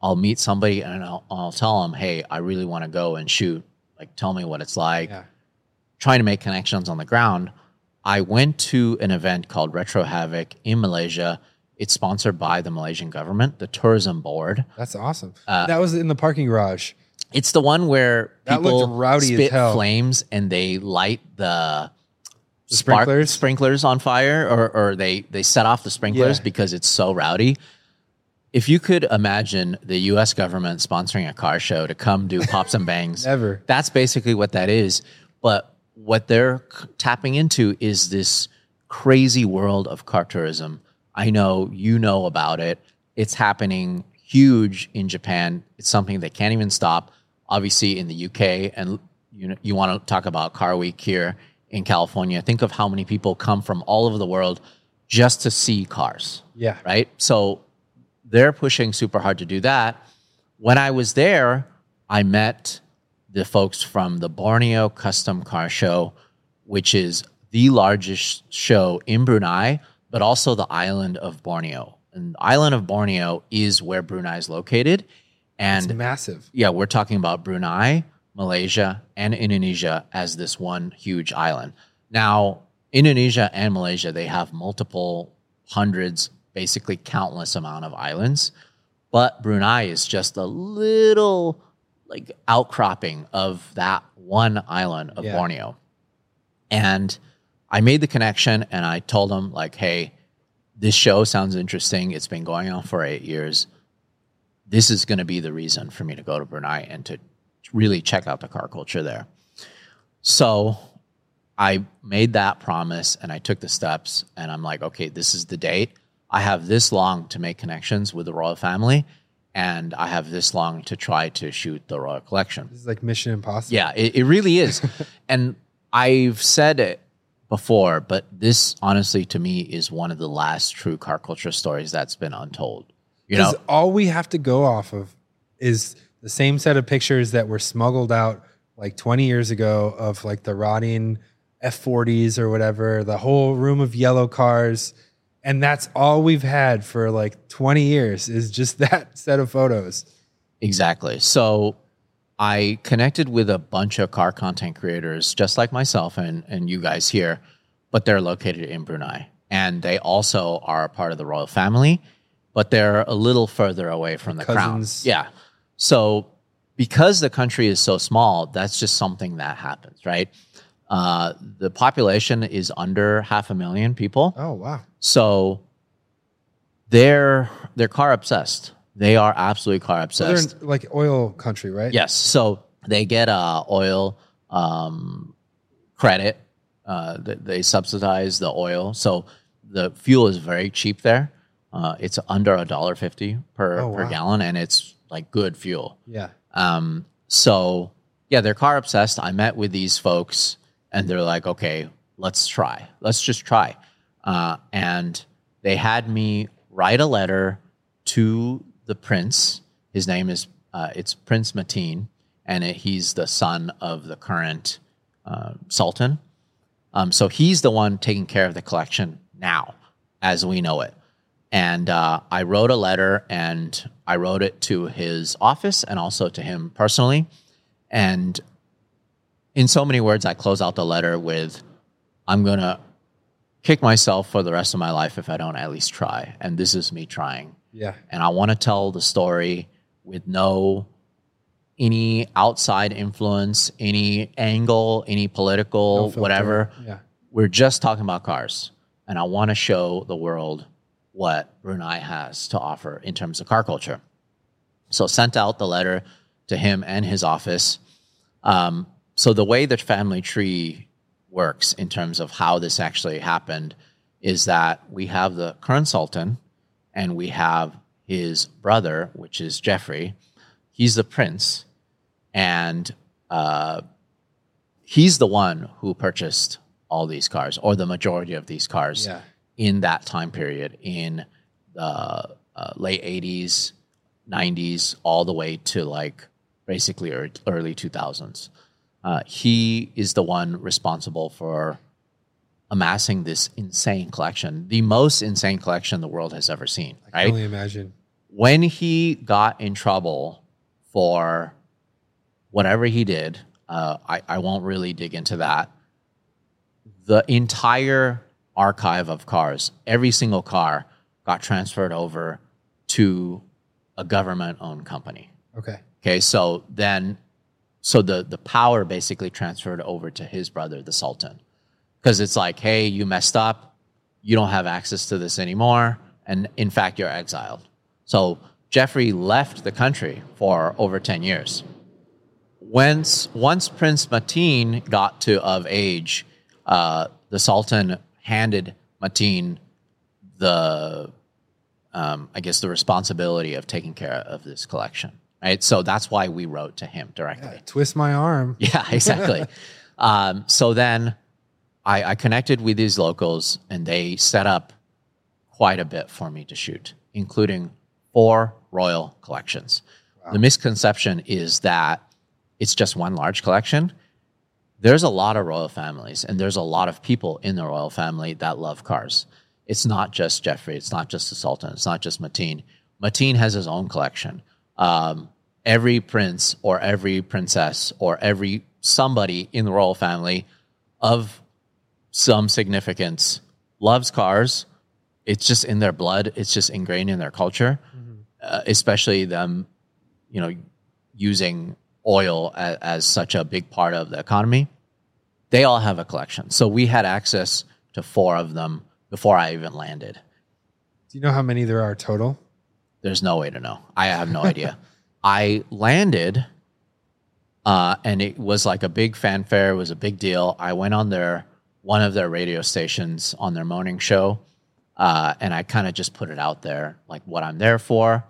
I'll meet somebody and I'll, I'll tell them, hey, I really want to go and shoot. Like, tell me what it's like.
Yeah.
Trying to make connections on the ground. I went to an event called Retro Havoc in Malaysia. It's sponsored by the Malaysian government, the tourism board.
That's awesome.
Uh,
that was in the parking garage.
It's the one where
That
people
looked rowdy as
spit
hell.
flames and they light the,
The
spark-
sprinklers?
sprinklers on fire, or, or they, they set off the sprinklers
Yeah.
because it's so rowdy. If you could imagine the U S government sponsoring a car show to come do pops and bangs,
Never.
that's basically what that is. But what they're c- tapping into is this crazy world of car tourism. I know you know about it. It's happening huge in Japan. It's something they can't even stop. Obviously in the U K, and you know, you want to talk about Car Week here in California. Think of how many people come from all over the world just to see cars.
Yeah.
Right? So they're pushing super hard to do that. When I was there, I met the folks from the Borneo Custom Car Show, which is the largest show in Brunei, but also the island of Borneo. And the island of Borneo is where Brunei is located.
It's
And
massive.
yeah, we're talking about Brunei, Malaysia, and Indonesia as this one huge island. Now, Indonesia and Malaysia, they have multiple hundreds, basically countless amount of islands. But Brunei is just a little like outcropping of that one island of
Yeah.
Borneo. And I made the connection and I told them like, hey, this show sounds interesting. It's been going on for eight years. This is going to be the reason for me to go to Brunei and to really check out the car culture there. So I made that promise and I took the steps and I'm like, okay, this is the date. I have this long to make connections with the royal family and I have this long to try to shoot the royal collection.
This is like Mission Impossible.
Yeah, it, it really is. And I've said it before, but this honestly to me is one of the last true car culture stories that's been untold. You know,
Because all we have to go off of is the same set of pictures that were smuggled out like twenty years ago of like the rotting F forties or whatever, the whole room of yellow cars. And that's all we've had for like twenty years is just that set of photos.
Exactly. So I connected with a bunch of car content creators, just like myself and, and you guys here, but they're located in Brunei. And they also are a part of the royal family, but they're a little further away from the
Cousins.
crown. Yeah. So because the country is so small, that's just something that happens, right? Uh, the population is under half a million people.
Oh, wow.
So they're they're car obsessed. They are absolutely car
So they're
obsessed.
in like oil country, right?
Yes. So they get uh, oil um, credit. Uh, th- they subsidize the oil. So the fuel is very cheap there. Uh, it's under a dollar fifty per
Oh,
per
wow.
gallon, and it's like good fuel.
Yeah.
Um, so yeah, they're car obsessed. I met with these folks and they're like, okay, let's try. Let's just try. Uh, and they had me write a letter to the prince. His name is, uh, it's Prince Mateen, and it, he's the son of the current uh, sultan. Um, so he's the one taking care of the collection now, as we know it. And uh, I wrote a letter, and I wrote it to his office and also to him personally. And in so many words, I close out the letter with, I'm going to kick myself for the rest of my life if I don't at least try. And this is me trying.
Yeah.
And I want to tell the story with no any outside influence, any angle, any political,
No filter.
whatever.
Yeah.
We're just talking about cars. And I want to show the world what Brunei has to offer in terms of car culture. So sent out the letter to him and his office. Um, so the way the family tree works in terms of how this actually happened is that we have the current sultan and we have his brother, which is Jeffrey. He's the prince, and uh, he's the one who purchased all these cars, or the majority of these cars,
Yeah.
in that time period, in the uh, late eighties, nineties, all the way to like basically ear- early two thousands. Uh, he is the one responsible for amassing this insane collection, the most insane collection the world has ever seen,
I can
right?
only imagine.
when he got in trouble for whatever he did, uh, I, I won't really dig into that. The entire archive of cars, every single car, got transferred over to a government-owned company.
Okay.
Okay, so then, so the, the power basically transferred over to his brother, the Sultan. Because it's like, hey, you messed up. You don't have access to this anymore. And in fact, you're exiled. So Jeffrey left the country for over ten years. Once, once Prince Mateen got to of age, uh, the Sultan handed Mateen the, um, I guess, the responsibility of taking care of this collection. Right, so that's why we wrote to him directly.
Yeah, twist my arm.
Yeah, exactly. um, so then I, I connected with these locals, and they set up quite a bit for me to shoot, including four royal collections. Wow. The misconception is that it's just one large collection. There's a lot of royal families, and there's a lot of people in the royal family that love cars. It's not just Jeffrey. It's not just the Sultan. It's not just Mateen. Mateen has his own collection. Um, every prince or every princess or every somebody in the royal family of some significance loves cars. It's just in their blood. It's just ingrained in their culture, mm-hmm. uh, especially them, you know, using oil as, as such a big part of the economy. They all have a collection. So we had access to four of them before I even landed.
Do you know how many there are total?
There's no way to know. I have no idea. I landed, uh, and it was like a big fanfare. It was a big deal. I went on their one of their radio stations on their morning show, uh, and I kind of just put it out there, like what I'm there for.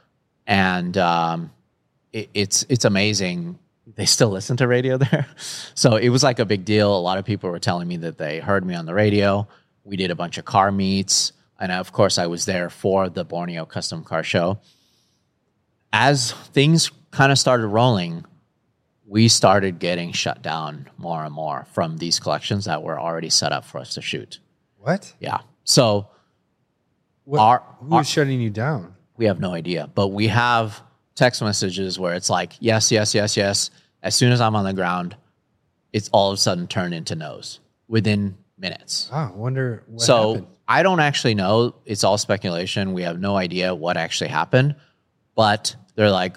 And um, it, it's it's amazing. They still listen to radio there. So it was like a big deal. A lot of people were telling me that they heard me on the radio. We did a bunch of car meets. And of course, I was there for the Borneo Custom Car Show. As things kind of started rolling, we started getting shut down more and more from these collections that were already set up for us to shoot.
What?
Yeah. So
what,
our,
who
our,
is shutting you down?
We have no idea. But we have text messages where it's like, yes, yes, yes, yes. As soon as I'm on the ground, it's all of a sudden turned into no's within minutes.
Oh, I wonder what
so,
happened.
I don't actually know. It's all speculation. We have no idea what actually happened. But they're like,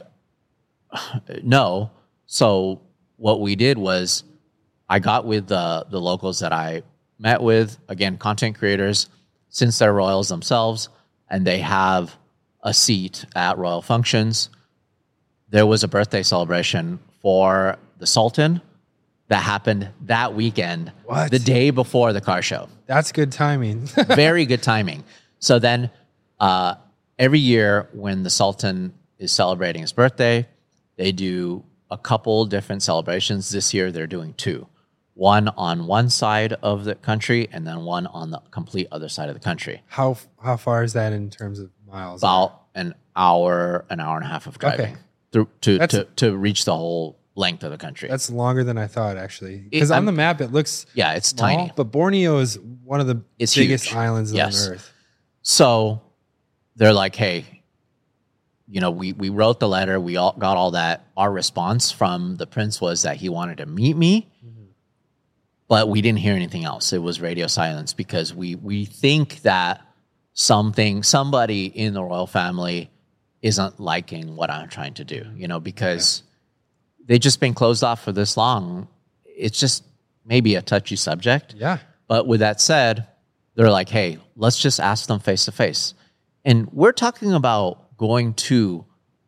no. So what we did was I got with the, the locals that I met with, again, content creators, since they're royals themselves, and they have a seat at royal functions. There was a birthday celebration for the Sultan that happened that weekend,
what?
The day before the car show.
That's good timing.
Very good timing. So then uh, every year when the Sultan is celebrating his birthday, they do a couple different celebrations. This year they're doing two. One on one side of the country and then one on the complete other side of the country.
How how far is that in terms of miles?
About an hour, an hour and a half of driving
okay.
through, to, to, to reach the whole length of the country.
That's longer than I thought, actually. Because on
I'm-
the map, it looks
Yeah, it's
small,
tiny.
but Borneo is one of the
It's
biggest
huge.
islands
Yes.
on Earth.
So they're like, hey, you know, we, we wrote the letter. We all got all that. Our response from the prince was that he wanted to meet me, mm-hmm. but we didn't hear anything else. It was radio silence because we, we think that something, somebody in the royal family isn't liking what I'm trying to do, you know, because okay. they've just been closed off for this long. It's just maybe a touchy subject.
Yeah.
But with that said, they're like, hey, let's just ask them face to face. And we're talking about going to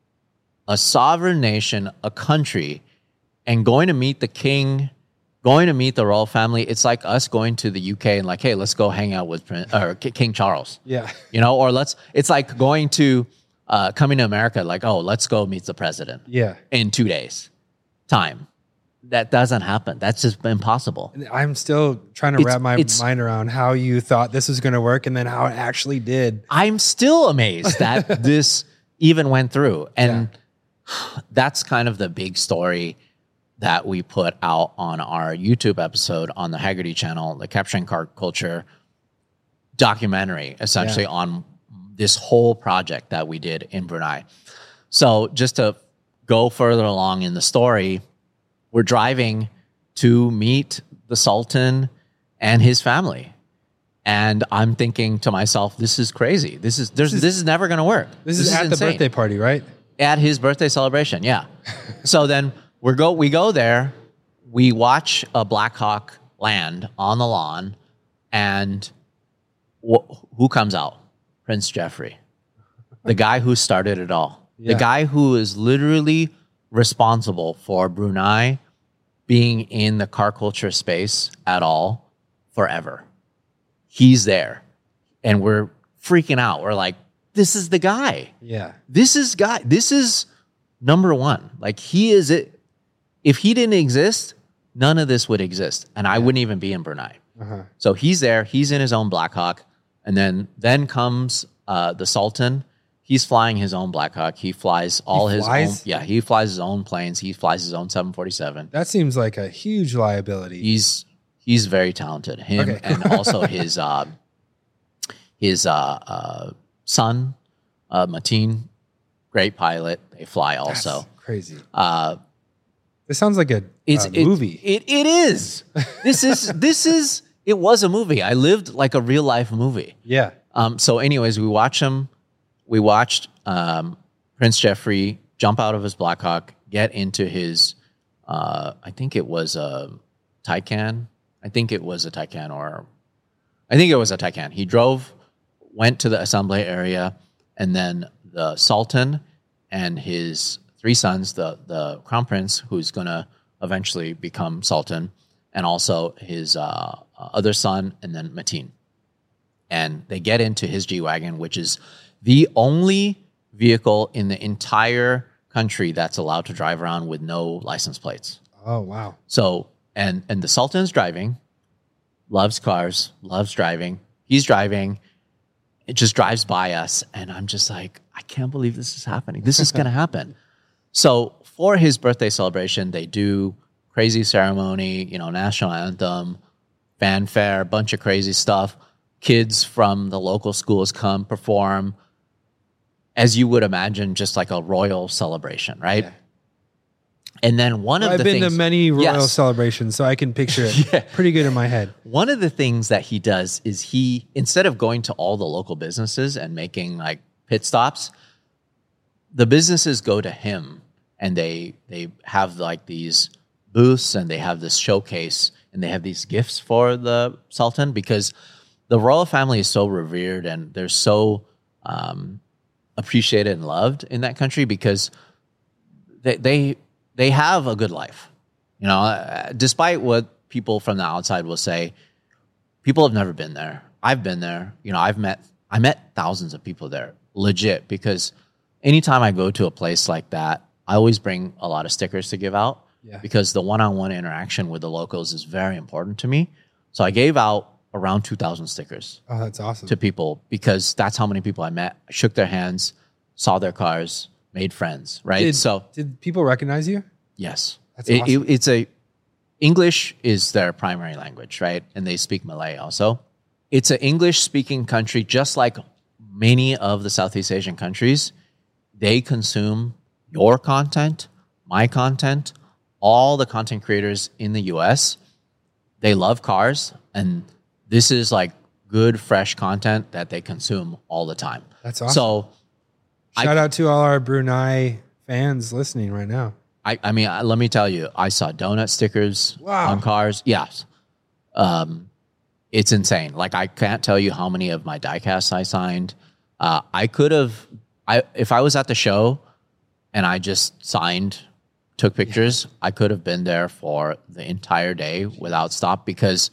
a sovereign nation, a country, and going to meet the king, going to meet the royal family. It's like us going to the U K and like, hey, let's go hang out with Prince, or King Charles.
Yeah.
You know, or let's, it's like going to, uh, coming to America, like, oh, let's go meet the president.
Yeah.
In two days time. That doesn't happen. That's just impossible.
I'm still trying to
It's-
wrap my
it's-
mind around how you thought this was going to work and then how it actually did.
I'm still amazed that this even went through. And that's kind of the big story that we put out on our YouTube episode on the Haggerty channel, the Capturing Car Culture documentary, essentially
Yeah.
on this whole project that we did in Brunei. So just to go further along in the story, we're driving to meet the Sultan and his family. And I'm thinking to myself, this is crazy. This is there's, this is, this is never going to work.
This, this is, is at insane. The birthday party, right?
At his birthday celebration, yeah. So then we go we go there, we watch a Black Hawk land on the lawn, and wh- who comes out? Prince Jeffrey, the guy who started it all. Yeah. The guy who is literally responsible for Brunei being in the car culture space at all forever. He's there, and we're freaking out. We're like, this is the guy.
Yeah.
This is guy. This is number one. Like, he is it. If he didn't exist, none of this would exist, and I wouldn't even be in Brunei.
Uh-huh.
So he's there. He's in his own Black Hawk, and then then comes uh, the Sultan. He's flying his own Black Hawk. He flies all
he
his
flies?
own. Yeah, he flies his own planes. He flies his own seven forty-seven.
That seems like a huge liability.
He's he's very talented. Him
Okay.
and also his uh, his uh, uh, son, uh, Mateen, great pilot. They fly also.
That's crazy.
Uh,
This sounds like a,
it's
a
it-
movie.
It it is. This is this is. It was a movie. I lived like a real life movie.
Yeah.
Um, so, anyways, we watched him. We watched um, Prince Jeffrey jump out of his Black Hawk, get into his. Uh, I think it was a Taycan. I think it was a Taycan, or I think it was a Taycan. He drove, went to the assembly area, and then the Sultan and his three sons, the the crown prince, who's going to eventually become Sultan, and also his uh, other son, and then Mateen. And they get into his G-Wagon, which is the only vehicle in the entire country that's allowed to drive around with no license plates.
Oh, wow.
So, and and the Sultan's driving, loves cars, loves driving. He's driving. It just drives by us, and I'm just like, I can't believe this is happening. This is going to happen. So for his birthday celebration, they do crazy ceremony, you know, national anthem, fanfare, a bunch of crazy stuff. Kids from the local schools come perform, as you would imagine, just like a royal celebration, right?
Yeah.
And then one
Well,
of
I've
the
been
things,
to many royal
Yes.
celebrations, so I can picture it
Yeah.
pretty good in my head.
One of the things that he does is he, instead of going to all the local businesses and making like pit stops, the businesses go to him, and they they have like these booths, and they have this showcase, and they have these gifts for the Sultan, because the royal family is so revered, and they're so um, appreciated and loved in that country, because they they they have a good life. You know, uh, despite what people from the outside will say, people have never been there. I've been there. You know, I've met I met thousands of people there, legit, because anytime I go to a place like that, I always bring a lot of stickers to give out,
Yeah.
because the one-on-one interaction with the locals is very important to me. So I gave out around two thousand stickers
Oh, that's awesome.
to people, because that's how many people I met. I shook their hands, saw their cars, made friends, right?
Did,
so
did people recognize you?
yes,
That's
It-
awesome.
it- it's a English is their primary language, right? And they speak Malay also. It's an English-speaking country, just like many of the Southeast Asian countries. They consume your content, my content, all the content creators in the U S. They love cars, and this is like good, fresh content that they consume all the time.
That's awesome.
So
Shout out to all our Brunei fans listening right now.
I, I mean, I, let me tell you, I saw donut stickers
Wow.
on cars. Yes. Um, it's insane. Like, I can't tell you how many of my diecasts I signed. Uh, I could have, I if I was at the show and I just signed, took pictures, I could have been there for the entire day without stop, because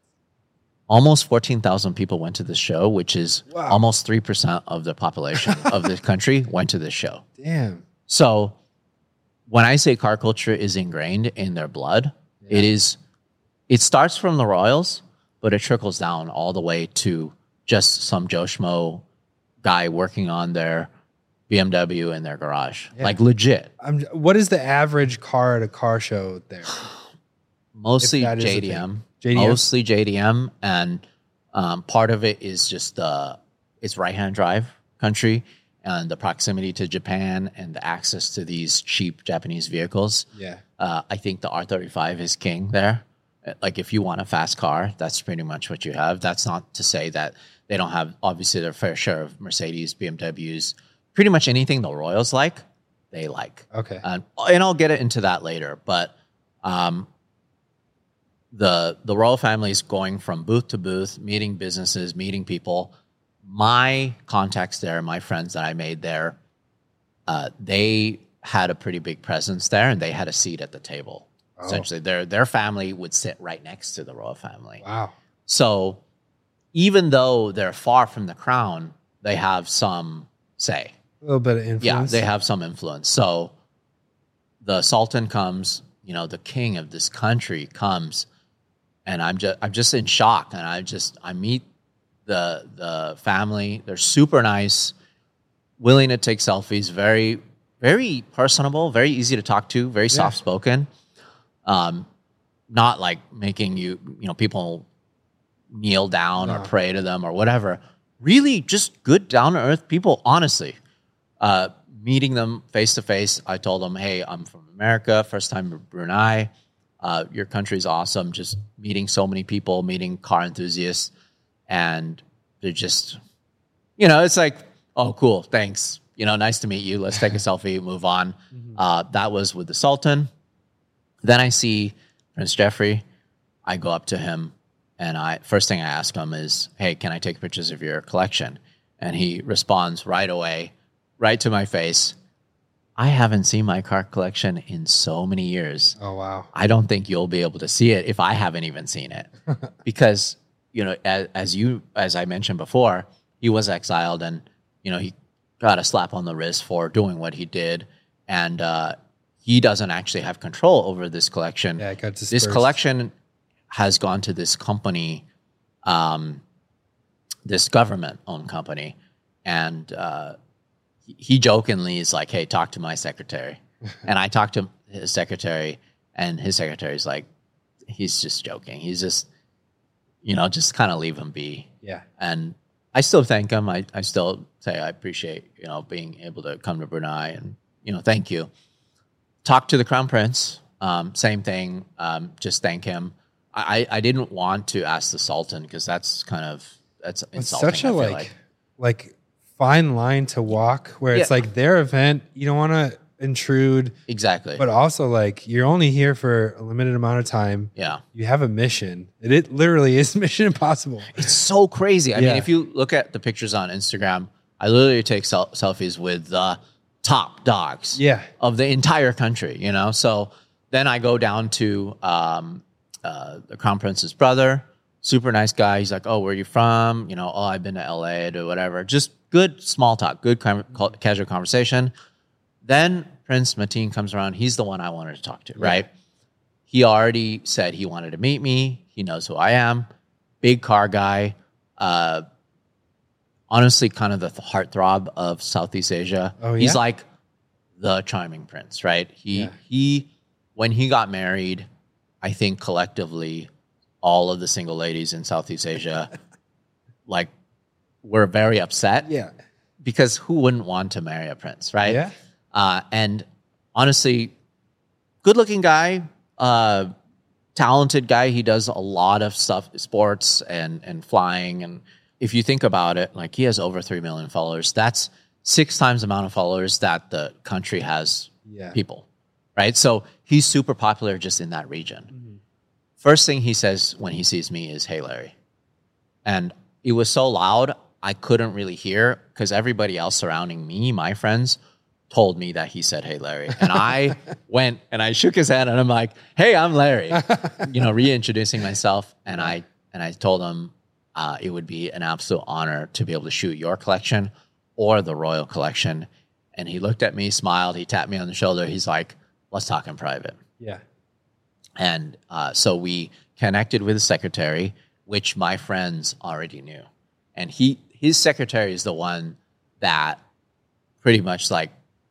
almost fourteen thousand people went to this show, which is
Wow.
almost three percent of the population of the country went to this show.
Damn.
So when I say car culture is ingrained in their blood,
Yeah.
it is, it starts from the royals, but it trickles down all the way to just some Joe Schmo guy working on their B M W in their garage.
Yeah.
Like, legit.
I'm, what is the average car at a car show there?
Mostly
If that is a
J D
thing.
M.
J D M?
Mostly J D M. And um, part of it is just, uh, it's right-hand drive country, and the proximity to Japan and the access to these cheap Japanese vehicles.
Yeah.
Uh, I think the R thirty-five is king there. Like if you want a fast car, that's pretty much what you have. That's not to say that they don't have obviously their fair share of Mercedes, B M Ws, pretty much anything the Royals like, they like.
Okay.
And, and I'll get it into that later. But um, the the royal family is going from booth to booth, meeting businesses, meeting people. My contacts there, my friends that I made there, uh, they had a pretty big presence there, and they had a seat at the table. Oh. Essentially, their their family would sit right next to the royal family.
Wow.
So even though they're far from the crown, they have some say.
A little bit of influence.
Yeah, they have some influence. So the Sultan comes, you know, the king of this country comes, and I'm just I'm just in shock, and I just I meet the the family. They're super nice, willing to take selfies, very very personable, very easy to talk to, very
Yeah.
soft spoken. Um, not like making you you know people kneel down
No.
or pray to them or whatever. Really, just good down to earth people. Honestly, uh, meeting them face to face, I told them, "Hey, I'm from America, first time in Brunei. Uh, your country's awesome. Just meeting so many people, meeting car enthusiasts." And they're just, you know, it's like, oh, cool, thanks. You know, nice to meet you. Let's take a selfie, move on. Mm-hmm. Uh, that was with the Sultan. Then I see Prince Jeffrey. I go up to him, and I first thing I ask him is, hey, can I take pictures of your collection? And he responds right away, right to my face, I haven't seen my car collection in so many years.
Oh, wow.
I don't think you'll be able to see it if I haven't even seen it. Because, you know, as, as you, as I mentioned before, he was exiled, and, you know, he got a slap on the wrist for doing what he did. And uh, he doesn't actually have control over this collection.
Yeah, it got
this
dispersed.
collection has gone to this company, um, this government-owned company. And uh, he jokingly is like, hey, talk to my secretary. And I talked to his secretary, and his secretary's like, he's just joking. He's just, you know, just kind of leave him be.
Yeah.
And I still thank him. I, I still say I appreciate, you know, being able to come to Brunei, and, you know, thank you. Talk to the Crown Prince. Um, same thing. Um, just thank him. I, I didn't want to ask the Sultan because that's kind of, that's
It's
insulting.
such a
I feel
like,
like.
like fine line to walk where it's
Yeah.
like their event. You don't want to intrude,
Exactly.
but also like you're only here for a limited amount of time.
yeah.
You have a mission. It, it literally is Mission Impossible.
It's so crazy. I
Yeah.
mean, if you look at the pictures on Instagram, I literally take sel- selfies with the top dogs
Yeah.
of the entire country, you know? So then I go down to um, uh, the Crown Prince's brother, super nice guy. He's like, oh, where are you from? You know, oh, I've been to L A to whatever. Just good small talk, good com- casual conversation. Then Prince Mateen comes around. He's the one I wanted to talk to, right? He already said he wanted to meet me. He knows who I am. Big car guy. Uh, honestly, kind of the heartthrob of Southeast Asia.
Oh,
He's
yeah?
like the charming prince, right? He
Yeah.
he when he got married, I think collectively all of the single ladies in Southeast Asia like were very upset
Yeah.
because who wouldn't want to marry a prince, right?
Yeah.
Uh, and honestly, good-looking guy, uh, talented guy. He does a lot of stuff, sports and and flying. And if you think about it, like he has over three million followers. That's six times the amount of followers that the country has
Yeah.
people, right? So he's super popular just in that region.
Mm-hmm.
First thing he says when he sees me is, "Hey, Larry." And it was so loud, I couldn't really hear because everybody else surrounding me, my friends, told me that he said, "Hey, Larry." And I went and I shook his hand and I'm like, "Hey, I'm Larry," you know, reintroducing myself. And I, and I told him uh, it would be an absolute honor to be able to shoot your collection or the royal collection. And he looked at me, smiled, he tapped me on the shoulder. He's like, "Let's talk in private."
Yeah.
And uh, so we connected with the secretary, which my friends already knew. And he his secretary is the one that pretty much like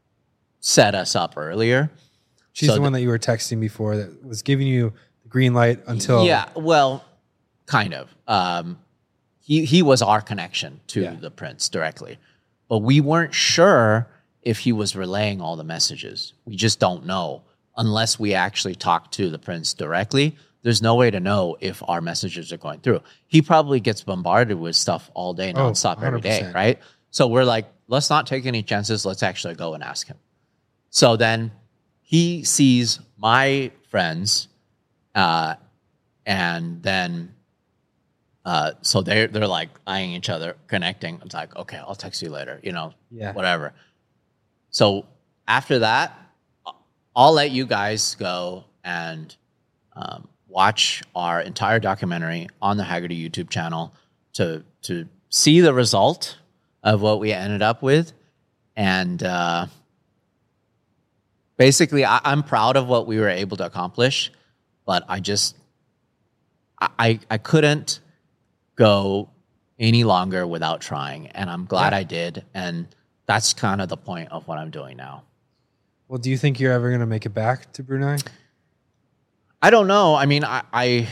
set us up earlier.
She's
So
the
the-
one that you were texting before that was giving you the green light until.
Yeah, well, kind of. Um, he he was our connection to
Yeah.
the prince directly. but we weren't sure if he was relaying all the messages. We just don't know unless we actually talk to the prince directly. There's no way to know if our messages are going through. He probably gets bombarded with stuff all day, nonstop,
Oh,
every day,
one hundred percent.
right? So we're like, let's not take any chances. Let's actually go and ask him. So then he sees my friends, uh, and then uh, so they're they're like eyeing each other, connecting. It's like, okay, I'll text you later, you know,
Yeah.
whatever. So after that, I'll let you guys go and um, watch our entire documentary on the Haggerty YouTube channel to to see the result of what we ended up with. And uh, basically, I, I'm proud of what we were able to accomplish, but I just, I, I couldn't go any longer without trying. And I'm glad
Yeah.
I did. And that's kind of the point of what I'm doing now.
Well, do you think you're ever going to make it back to Brunei?
I don't know. I mean, I, I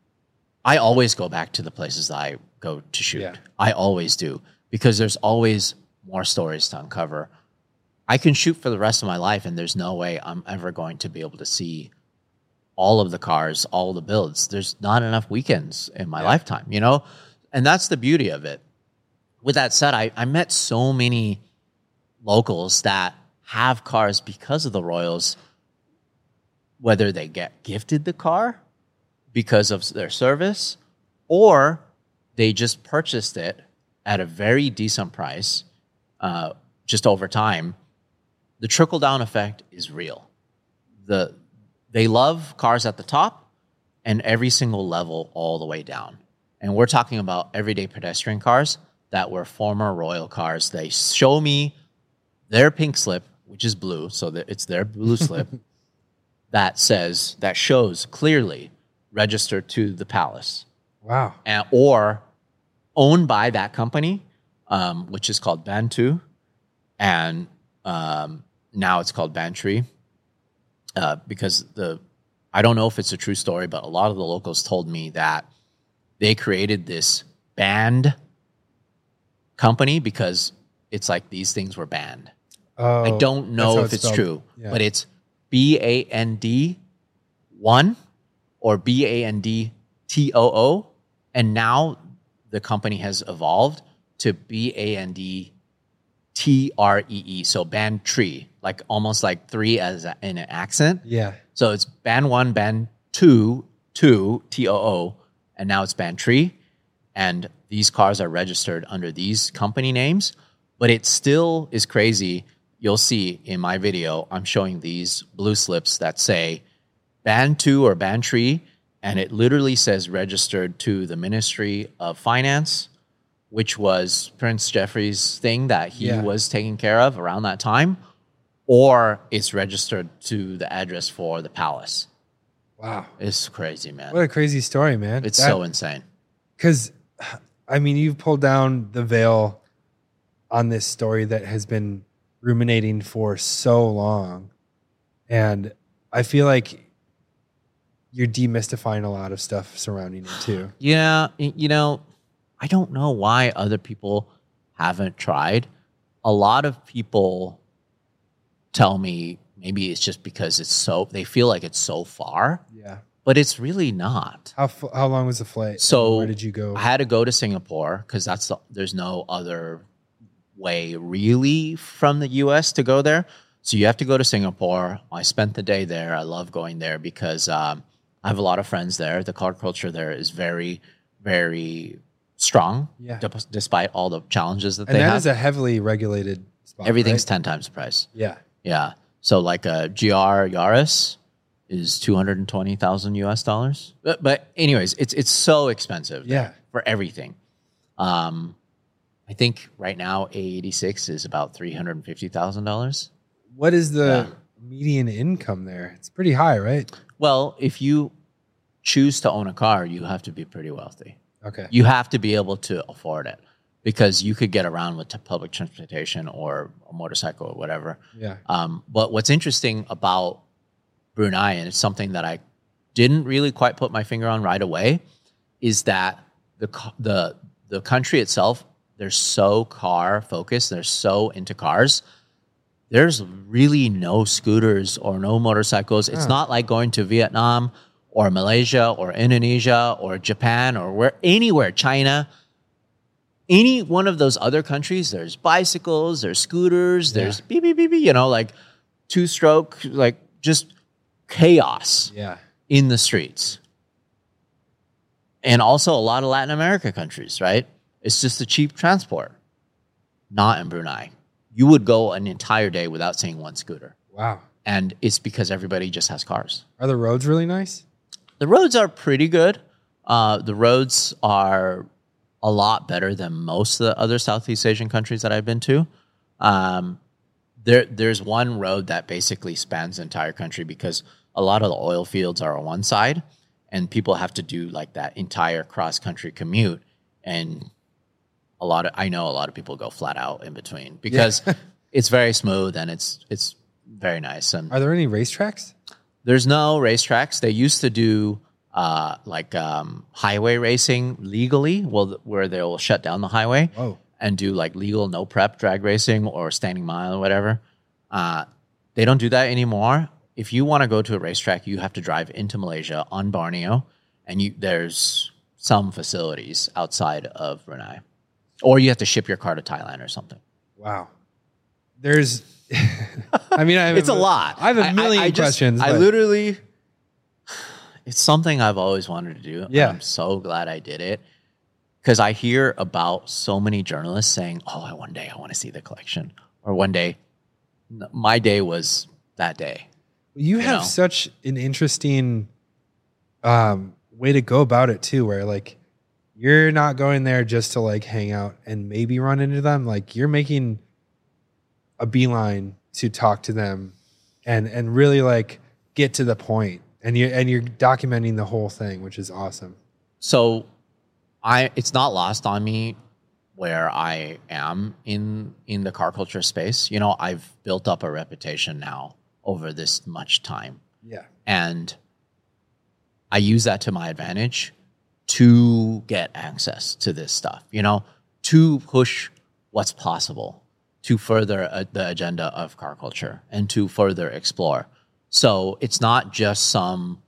I always go back to the places that I go to shoot.
Yeah.
I always do, because there's always more stories to uncover. I can shoot for the rest of my life, and there's no way I'm ever going to be able to see all of the cars, all the builds. There's not enough weekends in my
Yeah.
lifetime, you know? And that's the beauty of it. With that said, I, I met so many locals that have cars because of the Royals, whether they get gifted the car because of their service, or they just purchased it at a very decent price uh, just over time. The trickle-down effect is real. The They love cars at the top and every single level all the way down. And we're talking about everyday pedestrian cars that were former Royal cars. They show me their pink slip, which is blue, so that it's their blue slip, that says, that shows clearly registered to the palace,
Wow.
and, or owned by that company, um, which is called Bantu, and um, now it's called Bantry, uh, because the I don't know if it's a true story, but a lot of the locals told me that they created this banned company because it's like these things were banned.
Oh,
I don't know
that's how
if it's
spelled.
true,
Yeah.
but it's B A N D one or B A N D T O O. And now the company has evolved to B A N D T R E E. So band tree, like almost like three as a, in an accent.
Yeah.
So it's band one, band two, two, T O O, and now it's band tree. And these cars are registered under these company names, but it still is crazy. You'll see in my video, I'm showing these blue slips that say band two or band tree, and it literally says registered to the Ministry of Finance, which was Prince Jeffrey's thing that he
Yeah.
was taking care of around that time, or it's registered to the address for the palace.
Wow.
It's crazy, man.
What a crazy story, man.
It's so insane.
Because, I mean, you've pulled down the veil on this story that has been ruminating for so long. And I feel like you're demystifying a lot of stuff surrounding it too.
Yeah, y- you know, I don't know why other people haven't tried. A lot of people tell me maybe it's just because it's so, they feel like it's so far,
Yeah.
but it's really not.
How f- how long was the flight?
So
where did you go?
I had to go to Singapore because that's the, there's no other way really from the U S to go there. So you have to go to Singapore. I spent the day there. I love going there because um, I have a lot of friends there. The car culture there is very, very strong,
Yeah.
dep- despite all the challenges that
and
they
that
have.
is a heavily regulated spot.
Everything's
right?
ten times the price.
Yeah.
Yeah. So like a G R Yaris is two hundred twenty thousand U S dollars. But, but anyways, it's it's so expensive there
Yeah.
for everything. Um, I think right now A eighty-six is about three hundred fifty thousand dollars.
What is the
Yeah.
median income there? It's pretty high, right?
Well, if you choose to own a car, you have to be pretty wealthy.
Okay.
You have to be able to afford it because you could get around with t- public transportation or a motorcycle or whatever.
Yeah.
Um, but what's interesting about Brunei, and it's something that I didn't really quite put my finger on right away, is that the co- the the country itself, they're so car focused. They're so into cars. There's really no scooters or no motorcycles. It's
Huh.
not like going to Vietnam or Malaysia or Indonesia or Japan or where anywhere, China. Any one of those other countries, there's bicycles, there's scooters,
Yeah.
there's beep, beep, beep, beep, you know, like two-stroke, like just chaos
Yeah.
in the streets. And also a lot of Latin America countries, right? It's just a cheap transport. Not in Brunei. You would go an entire day without seeing one scooter.
Wow.
And it's because everybody just has cars.
Are the roads really nice?
The roads are pretty good. Uh, the roads are a lot better than most of the other Southeast Asian countries that I've been to. Um, there, there's one road that basically spans the entire country because a lot of the oil fields are on one side, and people have to do like that entire cross-country commute. And a lot of I know a lot of people go flat out in between because
Yeah.
it's very smooth and it's it's very nice. And
Are there any racetracks?
there's no racetracks. They used to do uh, like um, highway racing legally, well, where they'll shut down the highway
Whoa.
and do like legal no prep drag racing or standing mile or whatever. Uh, they don't do that anymore. If you want to go to a racetrack, you have to drive into Malaysia on Borneo, and you there's some facilities outside of Brunei, or you have to ship your car to Thailand or something.
Wow. There's, I mean, I have
It's a lot.
I have a
I-
million
I, I just-
questions.
I
but-
literally, it's something I've always wanted to do.
Yeah.
I'm so glad I did it because I hear about so many journalists saying, "Oh, I- one day I want to see the collection," or one day. N- My day was that day.
You have
know?
such an interesting um, way to go about it too, where like you're not going there just to like hang out and maybe run into them. Like you're making a beeline to talk to them and and really like get to the point. And you and you're documenting the whole thing, which is awesome.
So, I it's not lost on me where I am in in the car culture space. You know, I've built up a reputation now over this much time.
Yeah.
And I use that to my advantage to get access to this stuff, you know, to push what's possible, to further uh, the agenda of car culture and to further explore. So it's not just some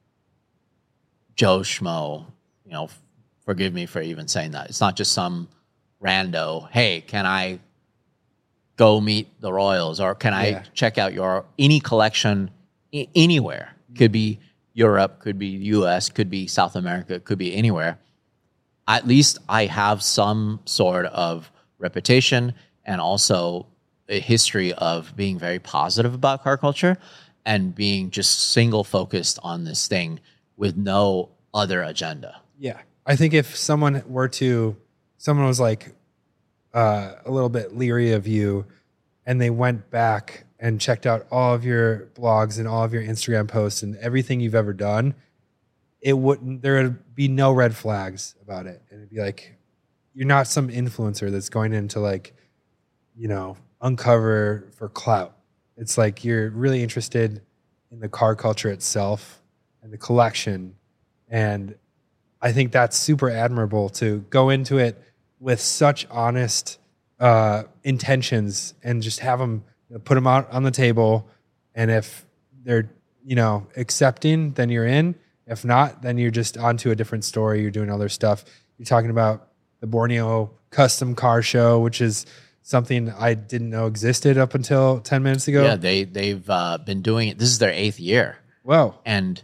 Joe Schmo, you know, f- forgive me for even saying that. It's not just some rando, hey, can I go meet the Royals, or can I
Yeah.
check out your any collection I- anywhere? Could be Europe, could be U S, could be South America, could be anywhere. At least I have some sort of reputation and also a history of being very positive about car culture and being just single focused on this thing with no other agenda.
Yeah. I think if someone were to, someone was like uh, a little bit leery of you and they went back and checked out all of your blogs and all of your Instagram posts and everything you've ever done, it wouldn't, there would be no red flags about it. And it'd be like, you're not some influencer that's going into like, you know, uncover for clout. It's like you're really interested in the car culture itself and the collection. And I think that's super admirable to go into it with such honest uh, intentions and just have them put them out on the table. And if they're, you know, accepting, then you're in. If not, then you're just onto a different story. You're doing other stuff. You're talking about the Borneo Custom Car Show, which is something I didn't know existed up until ten minutes ago.
Yeah, they, they've uh, been doing it. This is their eighth year.
Whoa.
And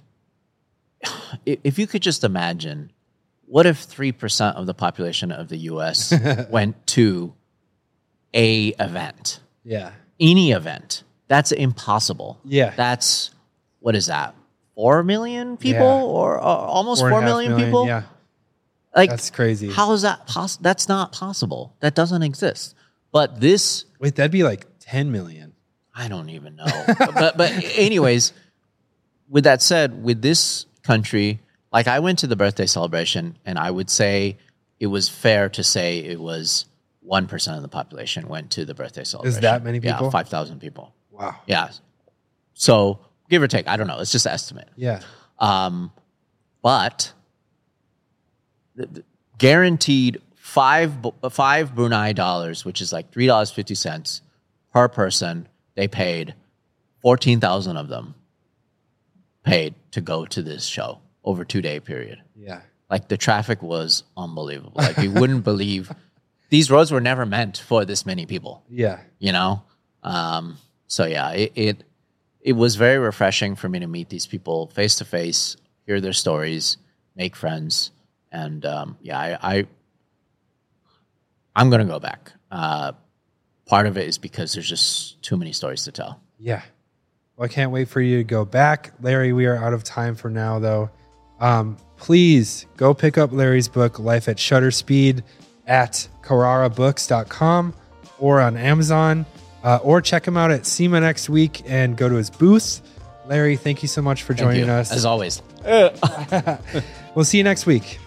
i- if you could just imagine, what if three percent of the population of the U S went to a event,
Yeah.
any event? That's impossible.
Yeah.
That's, what is that? Four million people
Yeah.
or, or almost
Four
four
and a half
million,
million,
people?
Yeah.
Like,
That's crazy.
how is that possible? That's not possible. That doesn't exist. But this,
Wait, that'd be like ten million.
I don't even know. but but anyways, with that said, with this country, like I went to the birthday celebration, and I would say it was fair to say it was one percent of the population went to the birthday celebration.
that many people?
Yeah, five thousand people.
Wow.
Yeah. So give or take, I don't know. It's just an estimate.
Yeah.
Um, but th- th- guaranteed five bu- five Brunei dollars, which is like three dollars and fifty cents per person. They paid fourteen thousand of them paid to go to this show over a two day period.
Yeah.
Like the traffic was unbelievable. Like you wouldn't believe these roads were never meant for this many people.
Yeah.
You know? Um, so yeah, it, it it was very refreshing for me to meet these people face to face, hear their stories, make friends. And um, yeah, I, I I'm gonna go back. Uh, part of it is because there's just too many stories to tell.
Yeah. Well, I can't wait for you to go back. Larry, we are out of time for now, though. Um, please go pick up Larry's book, Life at Shutter Speed, at carrara books dot com or on Amazon, uh, or check him out at SEMA next week and go to his booth. Larry, thank you so much for
Thank
joining
you,
us.
as always.
We'll see you next week.